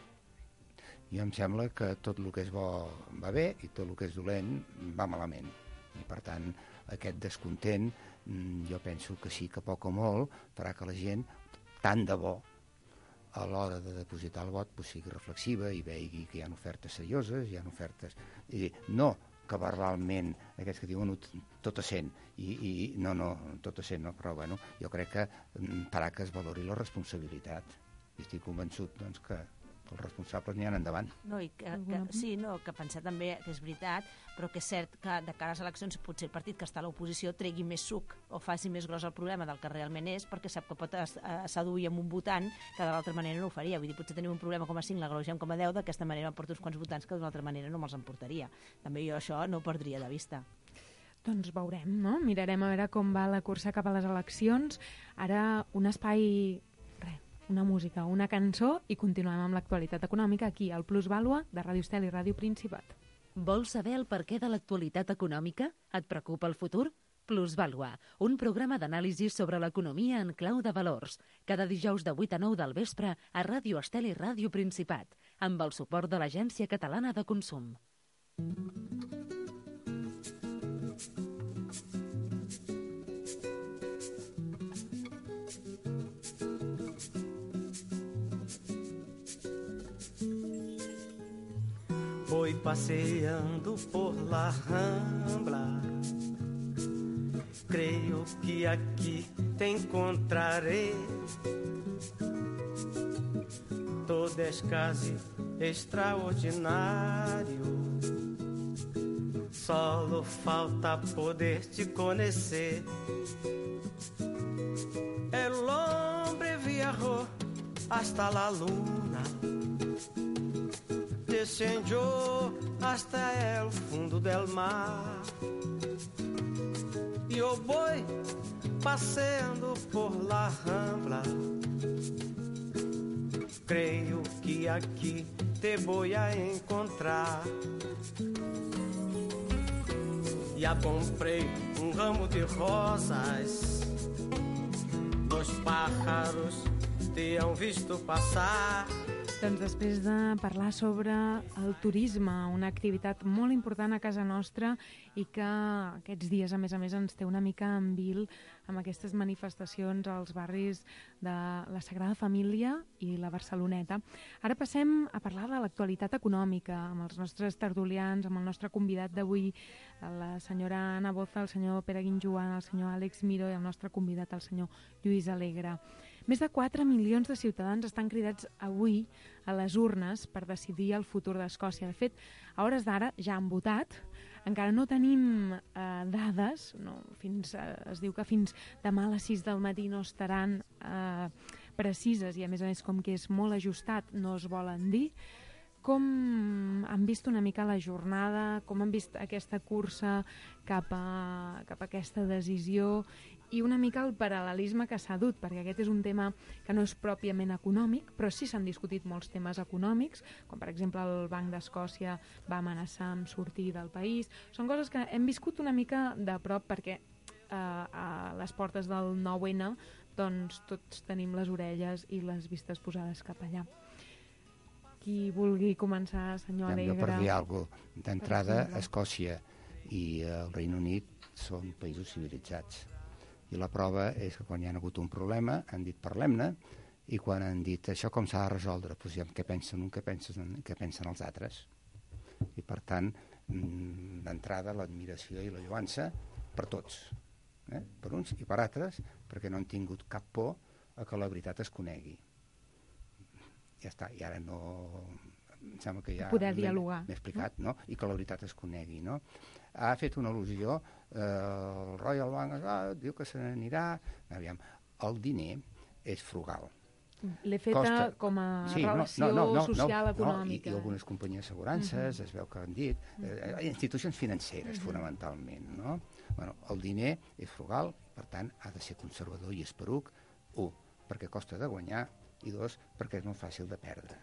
I em sembla que tot el que és bo va bé i tot el que és dolent va malament. I, per tant, aquest descontent, jo penso que sí que poc o molt farà que la gent, tant de bo, a l'hora de depositar el vot pues, sigui reflexiva i vegi que hi ha ofertes serioses, hi ha ofertes... És a dir, no que verbalment aquests que diuen tot a cent, i, i no, no, tot a cent no, però bueno, jo crec que farà que es valori la responsabilitat. I estic convençut doncs, que els responsables n'hi ha endavant. No, i que, que, sí, no, que pensar també que és veritat, però que és cert que de cara a les eleccions potser el partit que està a l'oposició tregui més suc o faci més gros el problema del que realment és, perquè sap que pot seduir amb un votant que de l'altra manera no ho faria. Vull dir, potser tenim un problema com a cinc, l'agreugem com a deu, d'aquesta manera emporta uns quants votants que d'una altra manera no me'ls emportaria. També jo això no ho perdria de vista. Doncs veurem, no? Mirarem a veure com va la cursa cap a les eleccions. Ara un espai... una música, una cançó i continuem amb l'actualitat econòmica aquí al Plus Vàlua de Ràdio Estel i Ràdio Principat. Vols saber el perquè de l'actualitat econòmica? Et preocupa el futur? Plus Vàlua, un programa d'anàlisi sobre l'economia en clau de valors. Cada dijous de vuit a nou del vespre a Ràdio Estel i Ràdio Principat, amb el suport de l'Agència Catalana de Consum. Voy paseando por la Rambla, creio que aqui te encontraré. Todo es casi extraordinario, solo falta poder te conhecer. El hombre viajó hasta la luna, descendió hasta el fundo del mar, e eu voy passeando por la Rambla, creio que aqui te voy a encontrar. Já comprei um ramo de rosas, dois pájaros te han visto passar. Doncs després de parlar sobre el turisme, una activitat molt important a casa nostra i que aquests dies, a més a més, ens té una mica en vil amb aquestes manifestacions als barris de la Sagrada Família i la Barceloneta. Ara passem a parlar de l'actualitat econòmica amb els nostres tertulians, amb el nostre convidat d'avui, la senyora Anna Boza, el senyor Pere Guinjoan, el senyor Àlex Miró i el nostre convidat, el senyor Lluís Alegre. Més de quatre milions de ciutadans estan cridats avui a les urnes per decidir el futur d'Escòcia. De fet, a hores d'ara ja han votat. Encara no tenim eh, dades. No, fins, eh, es diu que fins demà a les sis del matí no estaran eh, precises i, a més a més, com que és molt ajustat, no es volen dir. Com han vist una mica la jornada? Com han vist aquesta cursa cap a, cap a aquesta decisió? I una mica el paral·lelisme que s'ha dut, perquè aquest és un tema que no és pròpiament econòmic, però sí s'han discutit molts temes econòmics, com per exemple el Banc d'Escòcia va amenaçar amb sortir del país. Són coses que hem viscut una mica de prop perquè eh, a les portes del nou ene doncs tots tenim les orelles i les vistes posades cap allà. Qui vulgui començar, senyor Alegre? Jo per dir alguna cosa. D'entrada, Escòcia i el Regne Unit són països civilitzats. I la prova és que quan hi ha hagut un problema han dit parlem-ne i quan han dit això com s'ha de resoldre, doncs ja què pensen un, què pensen, què pensen els altres. I per tant, d'entrada, l'admiració i la lloança per tots, eh? Per uns i per altres, perquè no han tingut cap por a que la veritat es conegui. Ja està, i ara no... Em sembla que ja poder dialogar, m'he explicat, no? I que la veritat es conegui, no? Ha fet una al·lusió, eh, el Royal Bank ah, diu que se n'anirà... Aviam, el diner és frugal. L'he feta Costa... com a sí, relació no, no, no, social, no, econòmica. No, i, I algunes companyies d'assegurances, uh-huh. es veu que han dit, eh, institucions financeres, uh-huh. fonamentalment, no? Bueno, el diner és frugal, per tant, ha de ser conservador i esperuc, un, perquè costa de guanyar, i dos, perquè és molt fàcil de perdre.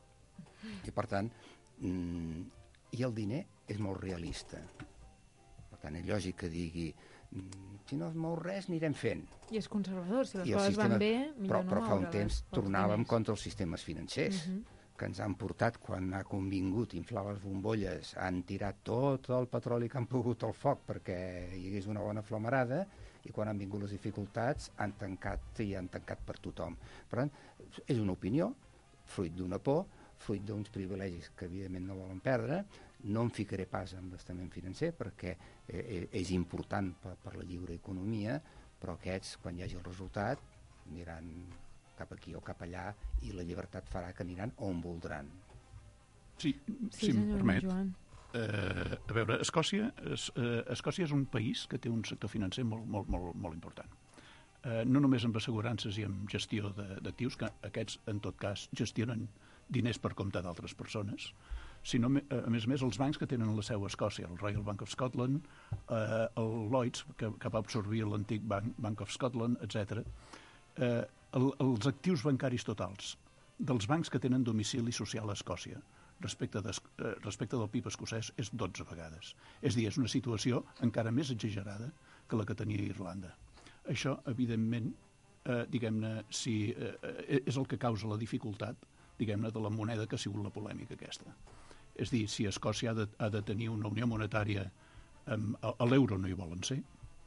I per tant, mm, i el diner és molt realista. Per tant, és lògic que digui mm, si no es mou res, anirem fent. I és conservador, si les I coses sistema, van bé, millor però, no però fa un moure-les. temps tornàvem contra els sistemes financers, uh-huh. que ens han portat, quan ha convingut inflar les bombolles, han tirat tot el petroli que han pogut al foc perquè hi hagués una bona flamarada, i quan han vingut les dificultats han tancat i han tancat per tothom. Per tant, és una opinió, fruit d'una por, fruit d'uns privilegis que evidentment no volen perdre. No em ficaré pas en l'estament financer perquè eh, és important per, per la lliure economia, però aquests, quan hi hagi el resultat, aniran cap aquí o cap allà i la llibertat farà que aniran on voldran. Sí, sí si em permet. Joan. Eh, a veure, Escòcia és, eh, Escòcia és un país que té un sector financer molt, molt, molt, molt important. Eh, no només amb assegurances i amb gestió d'actius, que aquests, en tot cas, gestionen diners per compte d'altres persones, sinó, a més a més, els bancs que tenen la seu a Escòcia, el Royal Bank of Scotland, eh, el Lloyds, que, que va absorbir l'antic Bank, Bank of Scotland, etcètera. Eh, el, els actius bancaris totals dels bancs que tenen domicili social a Escòcia respecte, de, eh, respecte del P I B escocès és dotze vegades. És a dir, és una situació encara més exagerada que la que tenia Irlanda. Això, evidentment, eh, diguem-ne, si, eh, és el que causa la dificultat, diguem-ne, de la moneda que ha sigut la polèmica aquesta. És dir, si Escòcia ha de, ha de tenir una unió monetària, um, a, a l'euro no hi volen ser,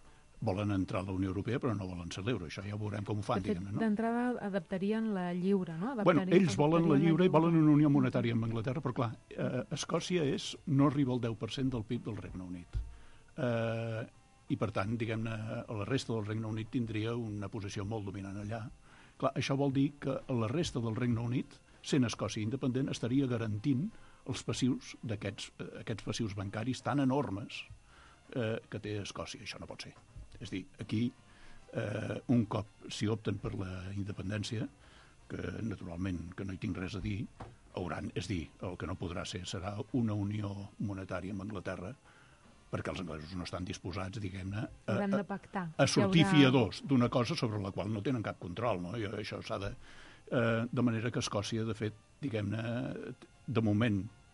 volen entrar a la Unió Europea però no volen ser l'euro, això ja ho veurem com ho fan, diguem-ne, no? D'entrada adaptarien la lliure, no? Bueno, ells volen la lliure i volen una unió monetària amb Anglaterra, però clar, eh, Escòcia és, no arriba al deu per cent del P I B del Regne Unit. Eh, I per tant, diguem-ne, la resta del Regne Unit tindria una posició molt dominant allà. Clar, això vol dir que la resta del Regne Unit, sent Escòcia independent, estaria garantint els passius d'aquests aquests passius bancaris tan enormes eh, que té Escòcia. Això no pot ser. És dir, aquí, eh, un cop si opten per la independència, que naturalment que no hi tinc res a dir, hauran, és dir, el que no podrà ser serà una unió monetària amb Anglaterra, perquè els anglesos no estan disposats, diguem-ne, a, a, a sortir haurà... fiadors d'una cosa sobre la qual no tenen cap control, no? I això s'ha de... Eh, de manera que Escòcia, de fet, diguem-ne, de moment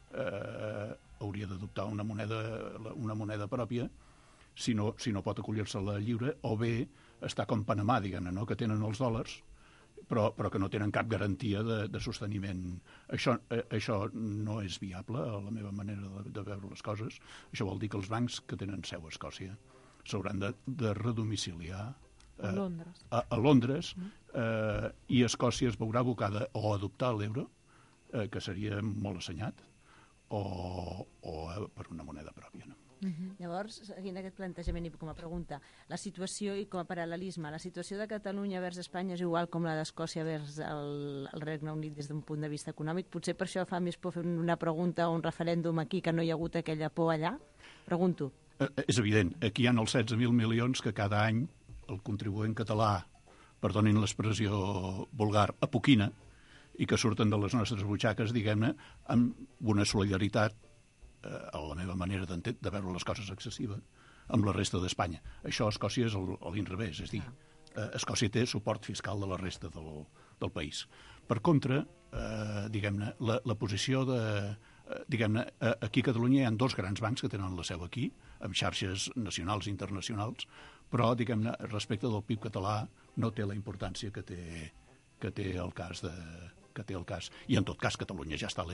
eh, hauria d'adoptar una moneda, una moneda pròpia, si no, si no pot acollir-se a la lliure, o bé està com Panamà, diguem-ne, no? Que tenen els dòlars, però, però que no tenen cap garantia de, de sosteniment. Això, eh, això no és viable, a la meva manera de, de veure les coses. Això vol dir que els bancs que tenen seu a Escòcia s'hauran de, de redomiciliar a Londres, a, a Londres eh, i Escòcia es veurà abocada o a adoptar l'euro, eh, que seria molt assenyat, o, o per una moneda pròpia, no? Uh-huh. Llavors, seguint aquest plantejament i com a pregunta, la situació i com a paral·lelisme, la situació de Catalunya vers Espanya és igual com la d'Escòcia vers el, el Regne Unit des d'un punt de vista econòmic? Potser per això fa més por fer una pregunta o un referèndum aquí que no hi ha hagut aquella por allà? Pregunto. Eh, és evident, aquí hi ha els setze mil milions que cada any el contribuent català, perdonin l'expressió vulgar, apoquina, i que surten de les nostres butxaques, diguem-ne, amb una solidaritat, eh, a la meva manera de veure les coses excessiva, amb la resta d'Espanya. Això a Escòcia és a l'inrevés, és a dir, eh, Escòcia té suport fiscal de la resta del, del país. Per contra, eh, diguem-ne, la, la posició de... Eh, diguem-ne, eh, aquí a Catalunya hi ha dos grans bancs que tenen la seu aquí, amb xarxes nacionals i internacionals, però, diguem-ne, respecte del P I B català no té la importància que té, que té el cas de, que té el cas. I en tot cas Catalunya ja està a l'euro.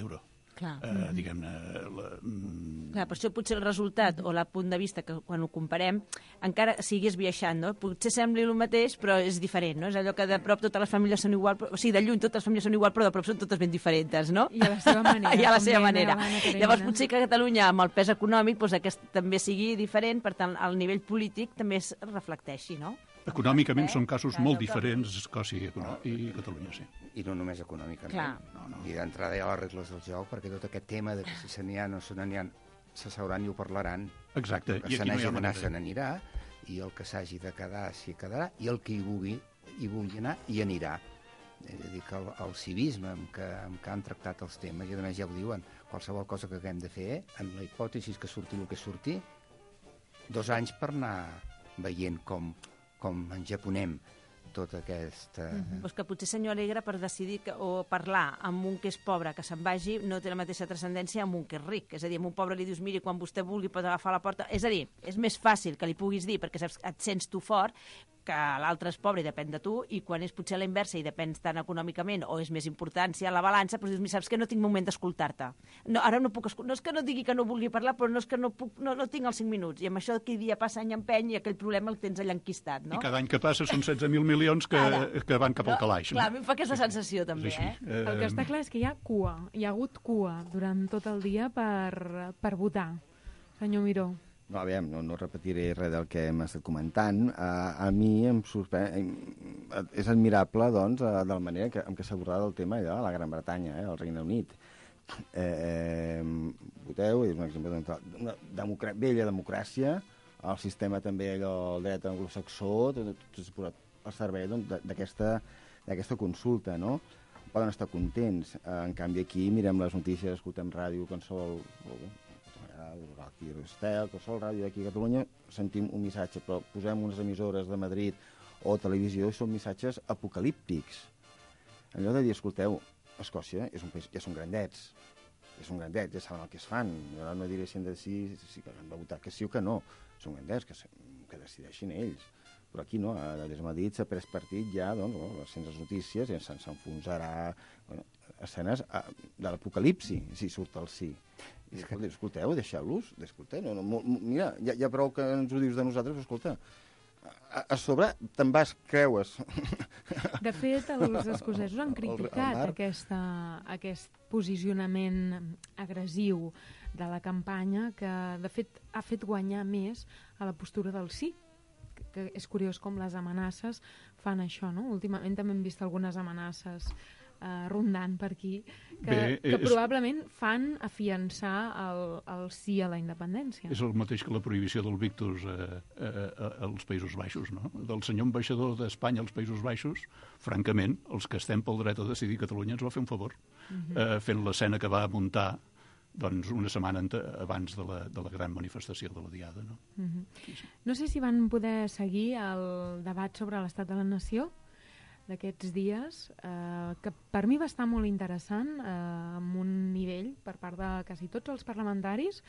Clar. Eh, diguem-ne... La... Clar, per això potser el resultat o el punt de vista que quan ho comparem encara sigui esbiaixant, no? Potser sembli el mateix, però és diferent, no? És allò que de prop totes les famílies són igual, o sigui, de lluny totes les famílies són igual, però de prop són totes ben diferents, no? I a la seva manera. I a la seva manera. manera. Llavors, potser que a Catalunya, amb el pes econòmic, doncs aquest també sigui diferent, per tant, el nivell polític també es reflecteixi, no? Econòmicament són casos molt diferents, Escòcia i Catalunya, sí. I no només econòmicament. Clar. No, no. I d'entrada hi ha les regles del joc, perquè tot aquest tema de que si se n'hi ha o no se n'hi ha, se sauran i ho parlaran. Exacte. El que se n'hagi d'anar se n'anirà, i el que s'hagi de quedar s'hi quedarà, i el que hi vulgui, hi vulgui anar, hi anirà. És a dir, que el, el civisme amb què, amb què han tractat els temes, i a més ja ho diuen, qualsevol cosa que haguem de fer, en la hipòtesi que surti el que surti, dos anys per anar veient com com en japonem tota aquesta... Mm-hmm. Pues que potser senyor Alegre per decidir que, o parlar amb un que és pobre que se'n vagi no té la mateixa transcendència amb un que és ric. És a dir, amb un pobre li dius, miri, quan vostè vulgui pot agafar la porta... És a dir, és més fàcil que li puguis dir perquè saps, et sents tu fort, que l'altre és pobre i depèn de tu, i quan és potser la inversa i depèn tant econòmicament o és més importància a la balança, doncs dius, saps que no tinc moment d'escoltar-te. No, ara no puc escoltar, no és que no digui que no vulgui parlar, però no és que no, puc, no, no tinc els cinc minuts, i amb això aquell dia passa any empeny i aquell problema el tens allà enquistat, no? I cada any que passa són setze mil milions que, que van cap al calaix. Clar, a mi em fa aquesta sensació també, sí, sí. eh? El que està clar és que hi ha cua, hi ha hagut cua durant tot el dia per, per votar. Senyor Miró. No, aviam, no, no repetiré res del que hem estat comentant. A, a mi em sorprèn... És admirable, doncs, de la manera que, en què s'ha abordat el tema de la Gran Bretanya, eh, el Regne Unit. Eh, eh, voteu, és un exemple d'una democrà vella democràcia, el sistema també, el dret anglosaxó, tot, tot s'ha posat al servei d'aquesta doncs, consulta, no? Poden estar contents. En canvi, aquí mirem les notícies, escoltem ràdio, qualsevol... aquí a Estel, qualsevol ràdio aquí a Catalunya, sentim un missatge, però posem unes emissores de Madrid o televisió i són missatges apocalíptics. En lloc de dir, escolteu, Escòcia és un país, ja són grandets, ja són grandets, ja saben el que es fan, jo no diré si han de, si, si han de votar que sí o que no, són grandets, que, que decideixin ells. Però aquí no, des de Madrid s'ha pres partit ja, doncs, bueno, sents les notícies, ja s'enfonsarà, bueno, escenes de l'apocalipsi, si surt el sí. I escolta, escolteu, deixeu-los, escolteu, no, no, mira, ja, ja prou que ens ho dius de nosaltres, escolta, a, a sobre te'n vas, creues. De fet, els escocesos han criticat el, el aquesta, aquest posicionament agressiu de la campanya que, de fet, ha fet guanyar més a la postura del sí, que, que és curiós com les amenaces fan això, no? Últimament també hem vist algunes amenaces Uh, rondant per aquí, que, Bé, que és, probablement fan afiançar el, el sí a la independència. És el mateix que la prohibició del Victus eh, eh, als Països Baixos, no? Del senyor ambaixador d'Espanya als Països Baixos, francament, els que estem pel dret a decidir Catalunya ens va fer un favor, uh-huh. eh, fent l'escena que va muntar doncs, una setmana abans de la, de la gran manifestació de la Diada. No? Uh-huh. Sí, sí. No sé si van poder seguir el debat sobre l'estat de la nació d'aquests dies, eh, que per mi va estar molt interessant, eh, amb un nivell per part de quasi tots els parlamentaris.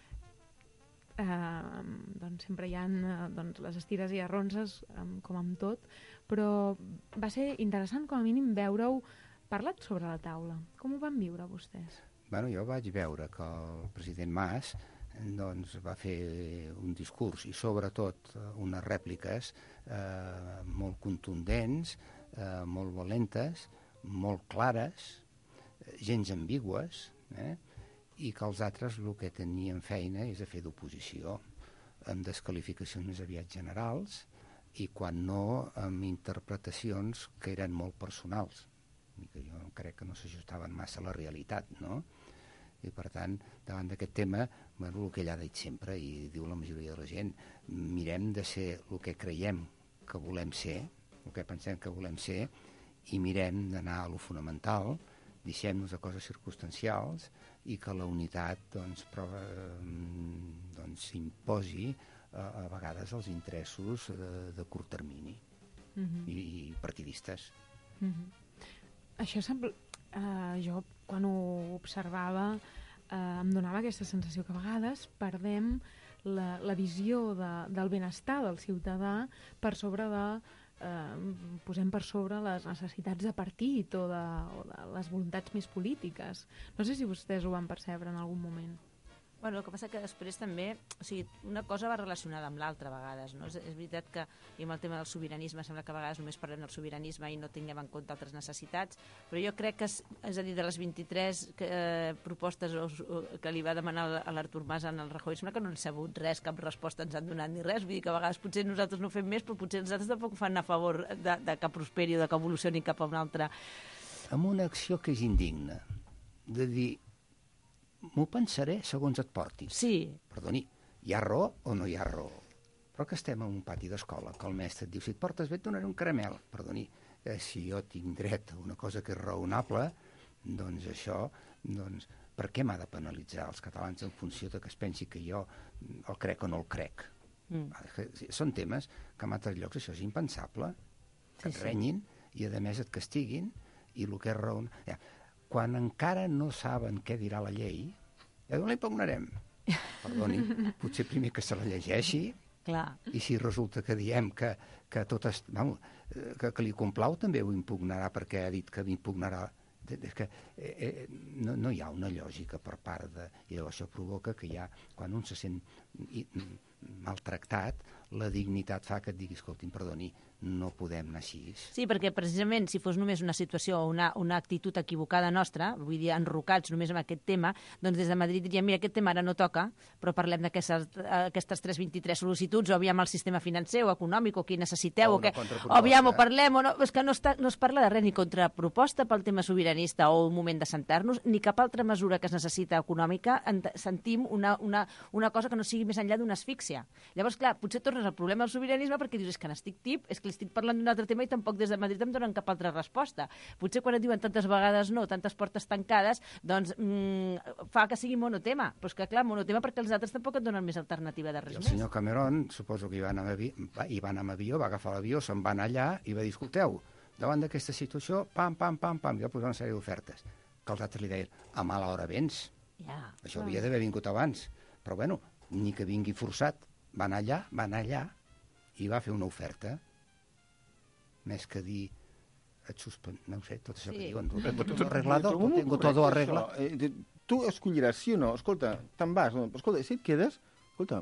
Eh, doncs sempre hi ha eh, doncs les estires i arronses, eh, com amb tot, però va ser interessant com a mínim veure-ho parlat sobre la taula. Com ho van viure vostès? Bueno, jo vaig veure que el president Mas doncs, va fer un discurs i sobretot unes rèpliques eh, molt contundents, eh, molt valentes, molt clares, gens ambigües, eh? I que els altres el que tenien feina és de fer d'oposició, amb desqualificacions més aviat generals i quan no amb interpretacions que eren molt personals i que jo crec que no s'ajustaven massa a la realitat, no? I per tant, davant d'aquest tema, bueno, el que ell ha dit sempre i diu la majoria de la gent, mirem de ser el que creiem que volem ser, el que pensem que volem ser, i mirem d'anar a lo fonamental, deixem-nos de coses circumstancials i que la unitat doncs, prova, doncs, s'imposi a, a vegades els interessos de, de curt termini uh-huh. i, i partidistes. Uh-huh. Això sembla... Uh, jo, quan ho observava, uh, em donava aquesta sensació que a vegades perdem la, la visió de, del benestar del ciutadà per sobre de eh, posem per sobre les necessitats de partit o de, o de les voluntats més polítiques. No sé si vostès ho van percebre en algun moment. Bueno, el que passa que després també, o sigui, una cosa va relacionada amb l'altra a vegades, no? És, és veritat que i amb el tema del sobiranisme sembla que a vegades només parlem del sobiranisme i no tinguem en compte altres necessitats, però jo crec que, és, és a dir, de les vint-i-tres eh, propostes o, o, que li va demanar a l'Artur Mas en el Rajoy, sembla que no han sabut res, cap resposta ens han donat ni res, vull dir que a vegades potser nosaltres no fem més, però potser els altres tampoc fan a favor de, de que prosperi o de que evolucioni cap a una altra. Amb una acció que és indigna, de dir m'ho pensaré segons et portis. Sí. Perdoni, hi ha raó o no hi ha raó? Però que estem en un pati d'escola, que el mestre et diu, si et portes bé et donaré un caramel. Perdoni, eh, si jo tinc dret a una cosa que és raonable, doncs això, doncs, per què m'ha de penalitzar els catalans en funció de que es pensi que jo el crec o no el crec? Mm. Són temes que en altres llocs això és impensable, que sí, et renyin i a més et castiguin, i el que és raó... Ja, quan encara no saben què dirà la llei, ja d'on la impugnarem? Perdoni, potser primer que se la llegeixi. Clar. I si resulta que diem que, que, tot es, vamos, que, que li complau, també ho impugnarà perquè ha dit que m'impugnarà. És que eh, eh, no, no hi ha una lògica per part de... I això provoca que ja, quan un se sent maltractat, la dignitat fa que et digui, escolti'm, perdoni, no podem anar així. Sí, perquè precisament si fos només una situació o una, una actitud equivocada nostra, vull dir, enrocats només amb aquest tema, doncs des de Madrid diríem, mira, aquest tema ara no toca, però parlem d'aquestes aquestes tres cents vint-i-tres sol·licituds, o aviam el sistema financer o econòmic, o qui necessiteu, o, o, que, o aviam, o parlem, o no, és que no, està, no es parla de res, ni contraproposta pel tema sobiranista o un moment de sentar-nos, ni cap altra mesura que es necessita econòmica, sentim una, una, una cosa que no sigui més enllà d'una asfíxia. Llavors, clar, potser tornes al problema del sobiranisme perquè dius, és que n'estic tip, és que li estic parlant d'un altre tema i tampoc des de Madrid em donen cap altra resposta. Potser quan et diuen tantes vegades no, tantes portes tancades, doncs mmm, fa que sigui monotema. Però és que, clar, monotema perquè els altres tampoc et donen més alternativa de res I el més. senyor Cameron, suposo que hi va anar amb avió, hi va anar amb avió, va agafar l'avió, se'n va anar allà i va dir, escolteu, davant d'aquesta situació, pam, pam, pam, pam, i va posar una sèrie d'ofertes. Que els altres li deien, a mala hora vens. Yeah, Això havia d'haver vingut abans. Però, bueno, ni que vingui forçat. Va anar allà, va anar allà i va fer una oferta. Més que dir, et suspèn... No ho sé, tot això sí. Que diuen. Lo tengo arreglado, lo tengo todo arreglado. Eh, tu escolliràs sí o no. Escolta, te'n vas. Escolta, si et quedes, escolta,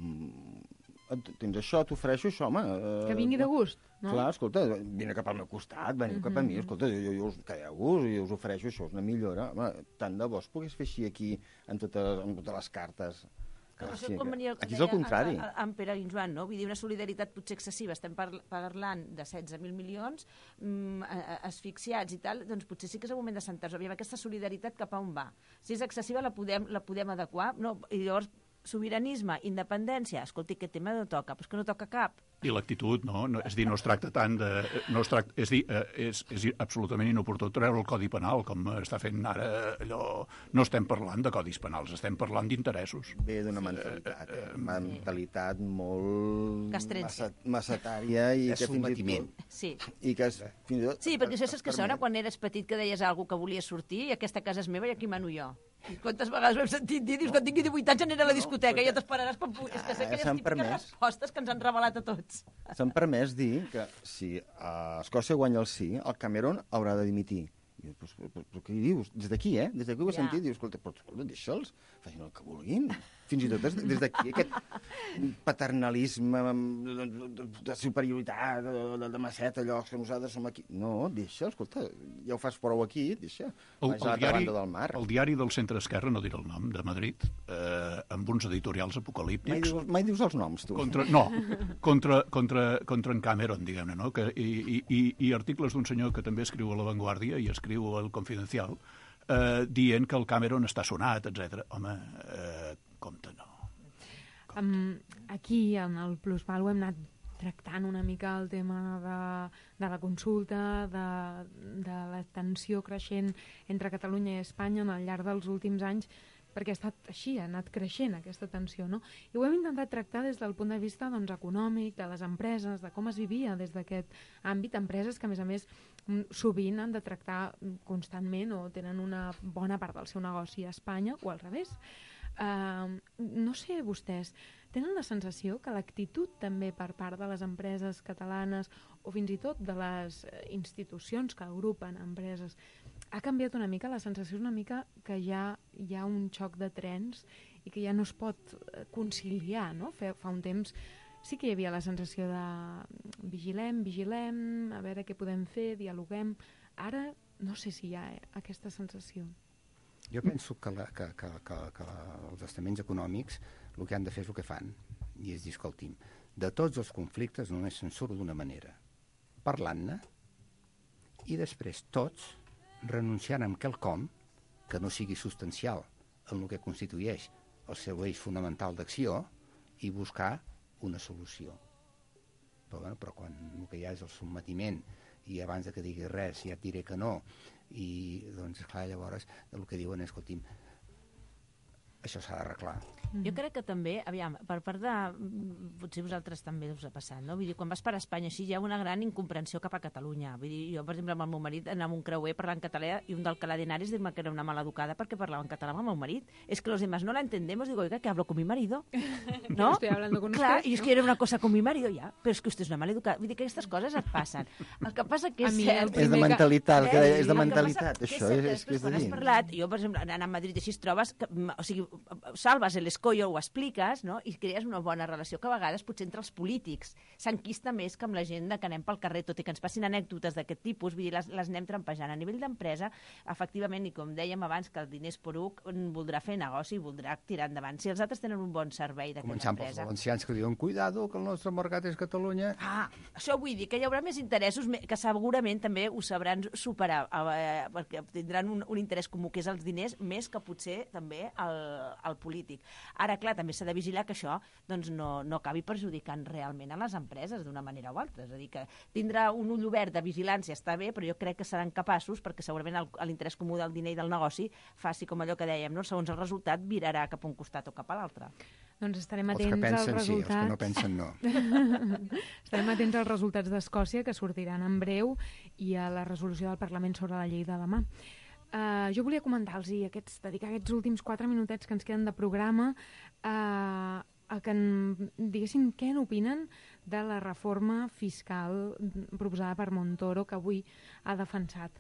mm, tens això, t'ofereixo això, home. Eh, que vingui de gust, no? Clar, escolta, vine cap al meu costat, veniu uh -huh. cap a mi, escolta, jo, jo us quedeu-vos i us ofereixo això, és una millora. Home, tant de bo es pogués fer així aquí, en totes, en totes les cartes. Però això com venia el que aquí és el deia contrari. en, en Pere Guinjoan, no? Vull dir, una solidaritat potser excessiva. Estem par parlant de setze mil milions mm, asfixiats i tal, doncs potser sí que és el moment de sentar-nos. Aviam, aquesta solidaritat cap a on va? Si és excessiva la podem, la podem adequar? No? I llavors, sobiranisme, independència, escolti, aquest tema no toca, però és que no toca cap. I l'actitud, no? no? És dir, no es tracta tant de... No es tracta, és dir, és, és absolutament inoportú treure el Codi Penal, com està fent ara allò... No estem parlant de codis penals, estem parlant d'interessos. Ve d'una mentalitat, eh, mentalitat molt... Castrense. Massetària i de que fins i tot... Sí. I que és, fins i tot... Sí, perquè això és que sona quan eres petit que deies alguna que volia sortir i aquesta casa és meva i aquí mano jo. I quantes vegades ho hem sentit dir? Dius, quan tingui divuit anys aniré a la discoteca i ja t'esperaràs quan pugui... És que sé aquelles típiques respostes que ens han revelat a tots. S'han permès dir que si uh, Escòcia guanya el sí, el Cameron haurà de dimitir. I dius, però, però, però què dius? Des d'aquí, eh? Des d'aquí ho he Ja. sentit. Dius, escolta, però escolta, deixa'ls, facin el que vulguin. Fins i tot des, des d'aquí, aquest paternalisme de, de superioritat, de, de, de masseta, allò que nosaltres som aquí. No, deixa, escolta, ja ho fas prou aquí, deixa. El, Vaig a el, l'altra diari, banda del mar. el diari del centre-esquerra, no diré el nom, de Madrid, eh, amb uns editorials Mai apocalíptics... dius, mai dius els noms, tu. Contra, no, contra, contra, contra en Cameron, diguem-ne, no? Que, i, i, i articles d'un senyor que també escriu a La Vanguardia i escriu al Confidencial, eh, dient que el Cameron està sonat, etcètera. Home, eh, compte, no. Um, aquí, en el Plusvalue, hem anat tractant una mica el tema de, de la consulta, de, de la tensió creixent entre Catalunya i Espanya al llarg dels últims anys, perquè ha estat així, ha anat creixent aquesta tensió, no? I ho hem intentat tractar des del punt de vista doncs, econòmic, de les empreses, de com es vivia des d'aquest àmbit, empreses que, a més a més, sovint han de tractar constantment o tenen una bona part del seu negoci a Espanya o al revés. Uh, no sé, vostès tenen la sensació que l'actitud també per part de les empreses catalanes o fins i tot de les institucions que agrupen empreses, ha canviat una mica, la sensació és una mica que ja hi ha un xoc de trens i que ja no es pot conciliar, no? Fa, fa un temps sí que hi havia la sensació de vigilem, vigilem, a veure què podem fer, dialoguem. Ara no sé si hi ha aquesta sensació. Jo penso que, la, que, que, que, que els estaments econòmics el que han de fer és el que fan, i és dir, escolti'm, de tots els conflictes només se'n surt d'una manera, parlant-ne, i després tots renunciant a quelcom que no sigui substancial en el que constitueix el seu eix fonamental d'acció i buscar una solució. Però, bueno, però quan el que hi ha és el sotmetiment i abans de que digui res ja et diré que no, i doncs clar, llavors el que diuen és, escolti'm, això s'ha d'arreglar. Jo crec que també, aviam, per part de... Potser vosaltres també us ha passat, no? Vull dir, quan vas per Espanya així hi ha una gran incomprensió cap a Catalunya. Vull dir, jo, per exemple, amb el meu marit anava un creuer parlant català i un d'Alcalá de Henares dir-me que era una maleducada perquè parlava en català amb el meu marit. Es que los demás no la entendemos. Digo, oiga, que hablo con mi marido. ¿No? Estoy hablando con Clar, usted, i és ¿no? que era una cosa con mi marido, ja. Però és que usted és una maleducada. Vull dir que aquestes coses et passen. El que passa que és cert... És de mentalitat, eh? que és de El que mentalitat, passa això. Que és, És, és, que és de quan has dir. parlat, jo, per exemple, anant a Madrid així es trobes, que, o sigui, salves l'escollo, ho expliques, no? I crees una bona relació que a vegades potser entre els polítics s'enquista més que amb la gent de que anem pel carrer, tot i que ens passin anècdotes d'aquest tipus, vull dir, les, les anem trampejant. A nivell d'empresa, efectivament, i com dèiem abans, que el diner és poruc, voldrà fer negoci i voldrà tirar endavant. Si els altres tenen un bon servei d'aquella Començant pels empresa... valencians que diuen, cuidado, que el nostre mercat és Catalunya. Ah, això vull dir que hi haurà més interessos me- que segurament també ho sabran superar, eh, perquè tindran un, un interès comú, que és els diners, més que potser també el, el polític. Ara, clar, també s'ha de vigilar que això doncs, no, no acabi perjudicant realment a les empreses d'una manera o altra. És a dir, que tindrà un ull obert de vigilància està bé, però jo crec que seran capaços, perquè segurament el- l'interès comú del diner i del negoci faci com allò que dèiem, no? Segons el resultat virarà cap a un costat o cap a l'altre. Doncs estarem Els que atents als pensen sí, els resultats. que no pensen no. Estarem atents als resultats d'Escòcia, que sortiran en breu, i a la resolució del Parlament sobre la llei de demà. Uh, jo volia comentar-los aquests, dedicar aquests últims quatre minutets que ens queden de programa uh, a que, en, diguéssim, què n'opinen de la reforma fiscal proposada per Montoro, que avui ha defensat.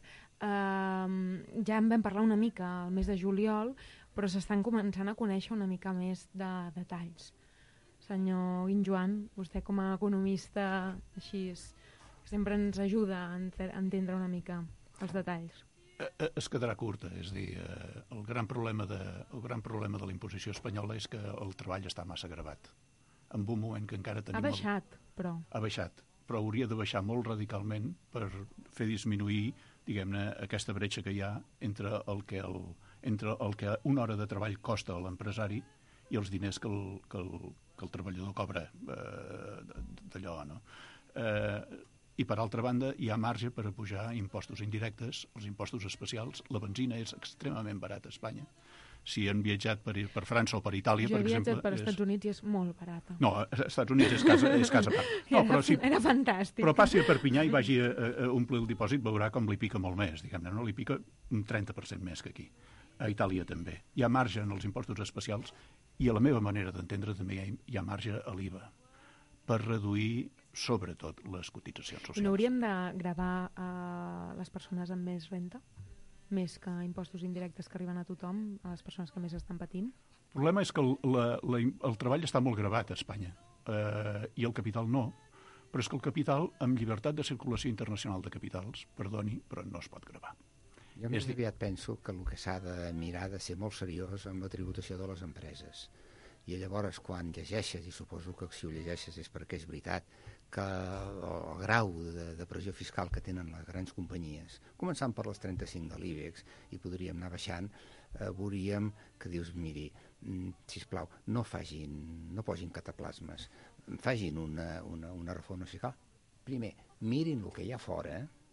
Uh, ja en vam parlar una mica el mes de juliol, però s'estan començant a conèixer una mica més de detalls. Senyor Guinjoan, vostè com a economista així és, sempre ens ajuda a ente- a entendre una mica els detalls. Eh, Es quedarà curta, és a dir, eh, el gran problema de, el gran problema de la imposició espanyola és que el treball està massa gravat. En un moment que encara tenim... Ha baixat, però... Ha baixat, però hauria de baixar molt radicalment per fer disminuir, diguem-ne, aquesta bretxa que hi ha entre el que, el, entre el que una hora de treball costa a l'empresari i els diners que el, que el, que el treballador cobra eh, d'allò, no? Eh, I, per altra banda, hi ha marge per a pujar impostos indirectes, els impostos especials. La benzina és extremament barata a Espanya. Si han viatjat per, per França o per Itàlia, Jo per he viatjat exemple... per Estats Units i és molt barata. No, als Estats Units és casa, és casa a part. No, Era, però si, era fantàstic. però passi a Perpinyà i vagi a, a, a omplir el dipòsit, veurà com li pica molt més, diguem-ne, no? Li pica un trenta per cent més que aquí. A Itàlia també. Hi ha marge en els impostos especials i a la meva manera d'entendre també hi ha, hi ha marge a l'I V A per reduir sobretot les cotitzacions socials. I no hauríem de gravar a les persones amb més renta? Més que impostos indirectes que arriben a tothom, a les persones que més estan patint? El problema és que el, la, la, el treball està molt gravat a Espanya eh, i el capital no, però és que el capital, amb llibertat de circulació internacional de capitals, perdoni, però no es pot gravar. Jo més aviat penso que el que s'ha de mirar de ser molt seriós amb la tributació de les empreses. I llavors, quan llegeixes, i suposo que si ho llegeixes és perquè és veritat, que el grau de, de pressió fiscal que tenen les grans companyies, començant per les trenta-cinc de l'IBEX, i podríem anar baixant, eh, veuríem que dius, miri, mm, sisplau, no facin, no posin cataplasmes, facin una, una, una reforma fiscal. Primer, mirin el que hi ha fora,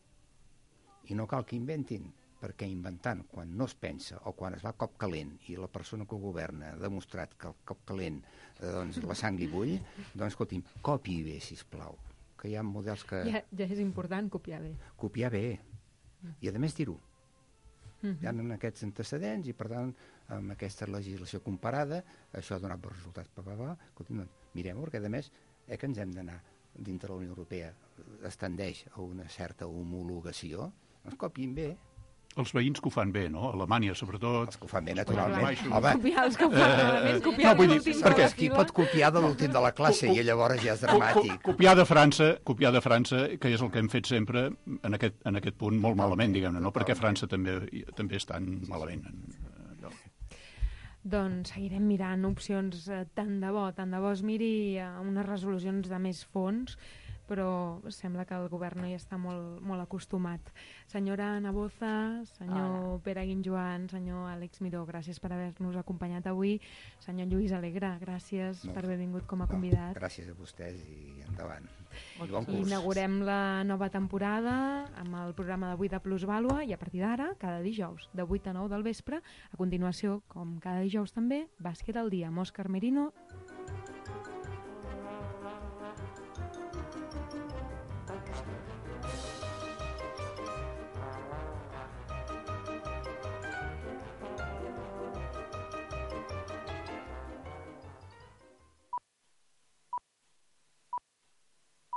i no cal que inventin, perquè inventant quan no es pensa o quan es va a cop calent i la persona que ho governa ha demostrat que el cop calent eh, doncs, la sang hi bull, doncs escolti'm, copi bé, sisplau, que hi ha models que... Ja, ja és important copiar bé. Copiar bé, i a més dir-ho. Mm-hmm. Hi ha aquests antecedents i per tant amb aquesta legislació comparada això ha donat bons resultats. Pa, pa, pa. Escolti'm, doncs, mirem-ho, perquè a més eh, que ens hem d'anar dintre la Unió Europea es tendeix a una certa homologació, doncs copiïn bé. Els veïns que ho fan bé, no? Alemanya, sobretot. Els que ho fan bé, naturalment. Home, copiar els que ho fan malament, copiar no, vull dir, l'últim perquè de la Qui fila. pot copiar de l'últim de la classe i llavors ja és dramàtic. Copiar de França, copiar de França, que és el que hem fet sempre en aquest, en aquest punt molt malament, diguem-ne, no? Perquè França també, també estan malament. Doncs seguirem mirant opcions, eh, tant de bo, tant de bo es miri a unes resolucions de més fons, però sembla que el govern no hi està molt, molt acostumat. Senyora Ana Boza, senyor Hola. Pere Guinjoan, senyor Àlex Miró, gràcies per haver-nos acompanyat avui. Senyor Lluís Alegre, gràcies no, per haver vingut com a convidat. No, gràcies a vostès i endavant. I bon curs. Inaugurem la nova temporada amb el programa d'avui de Plusvàlua i a partir d'ara, cada dijous, de vuit a nou del vespre, a continuació, com cada dijous també, Bàsquet al dia, amb Òscar Merino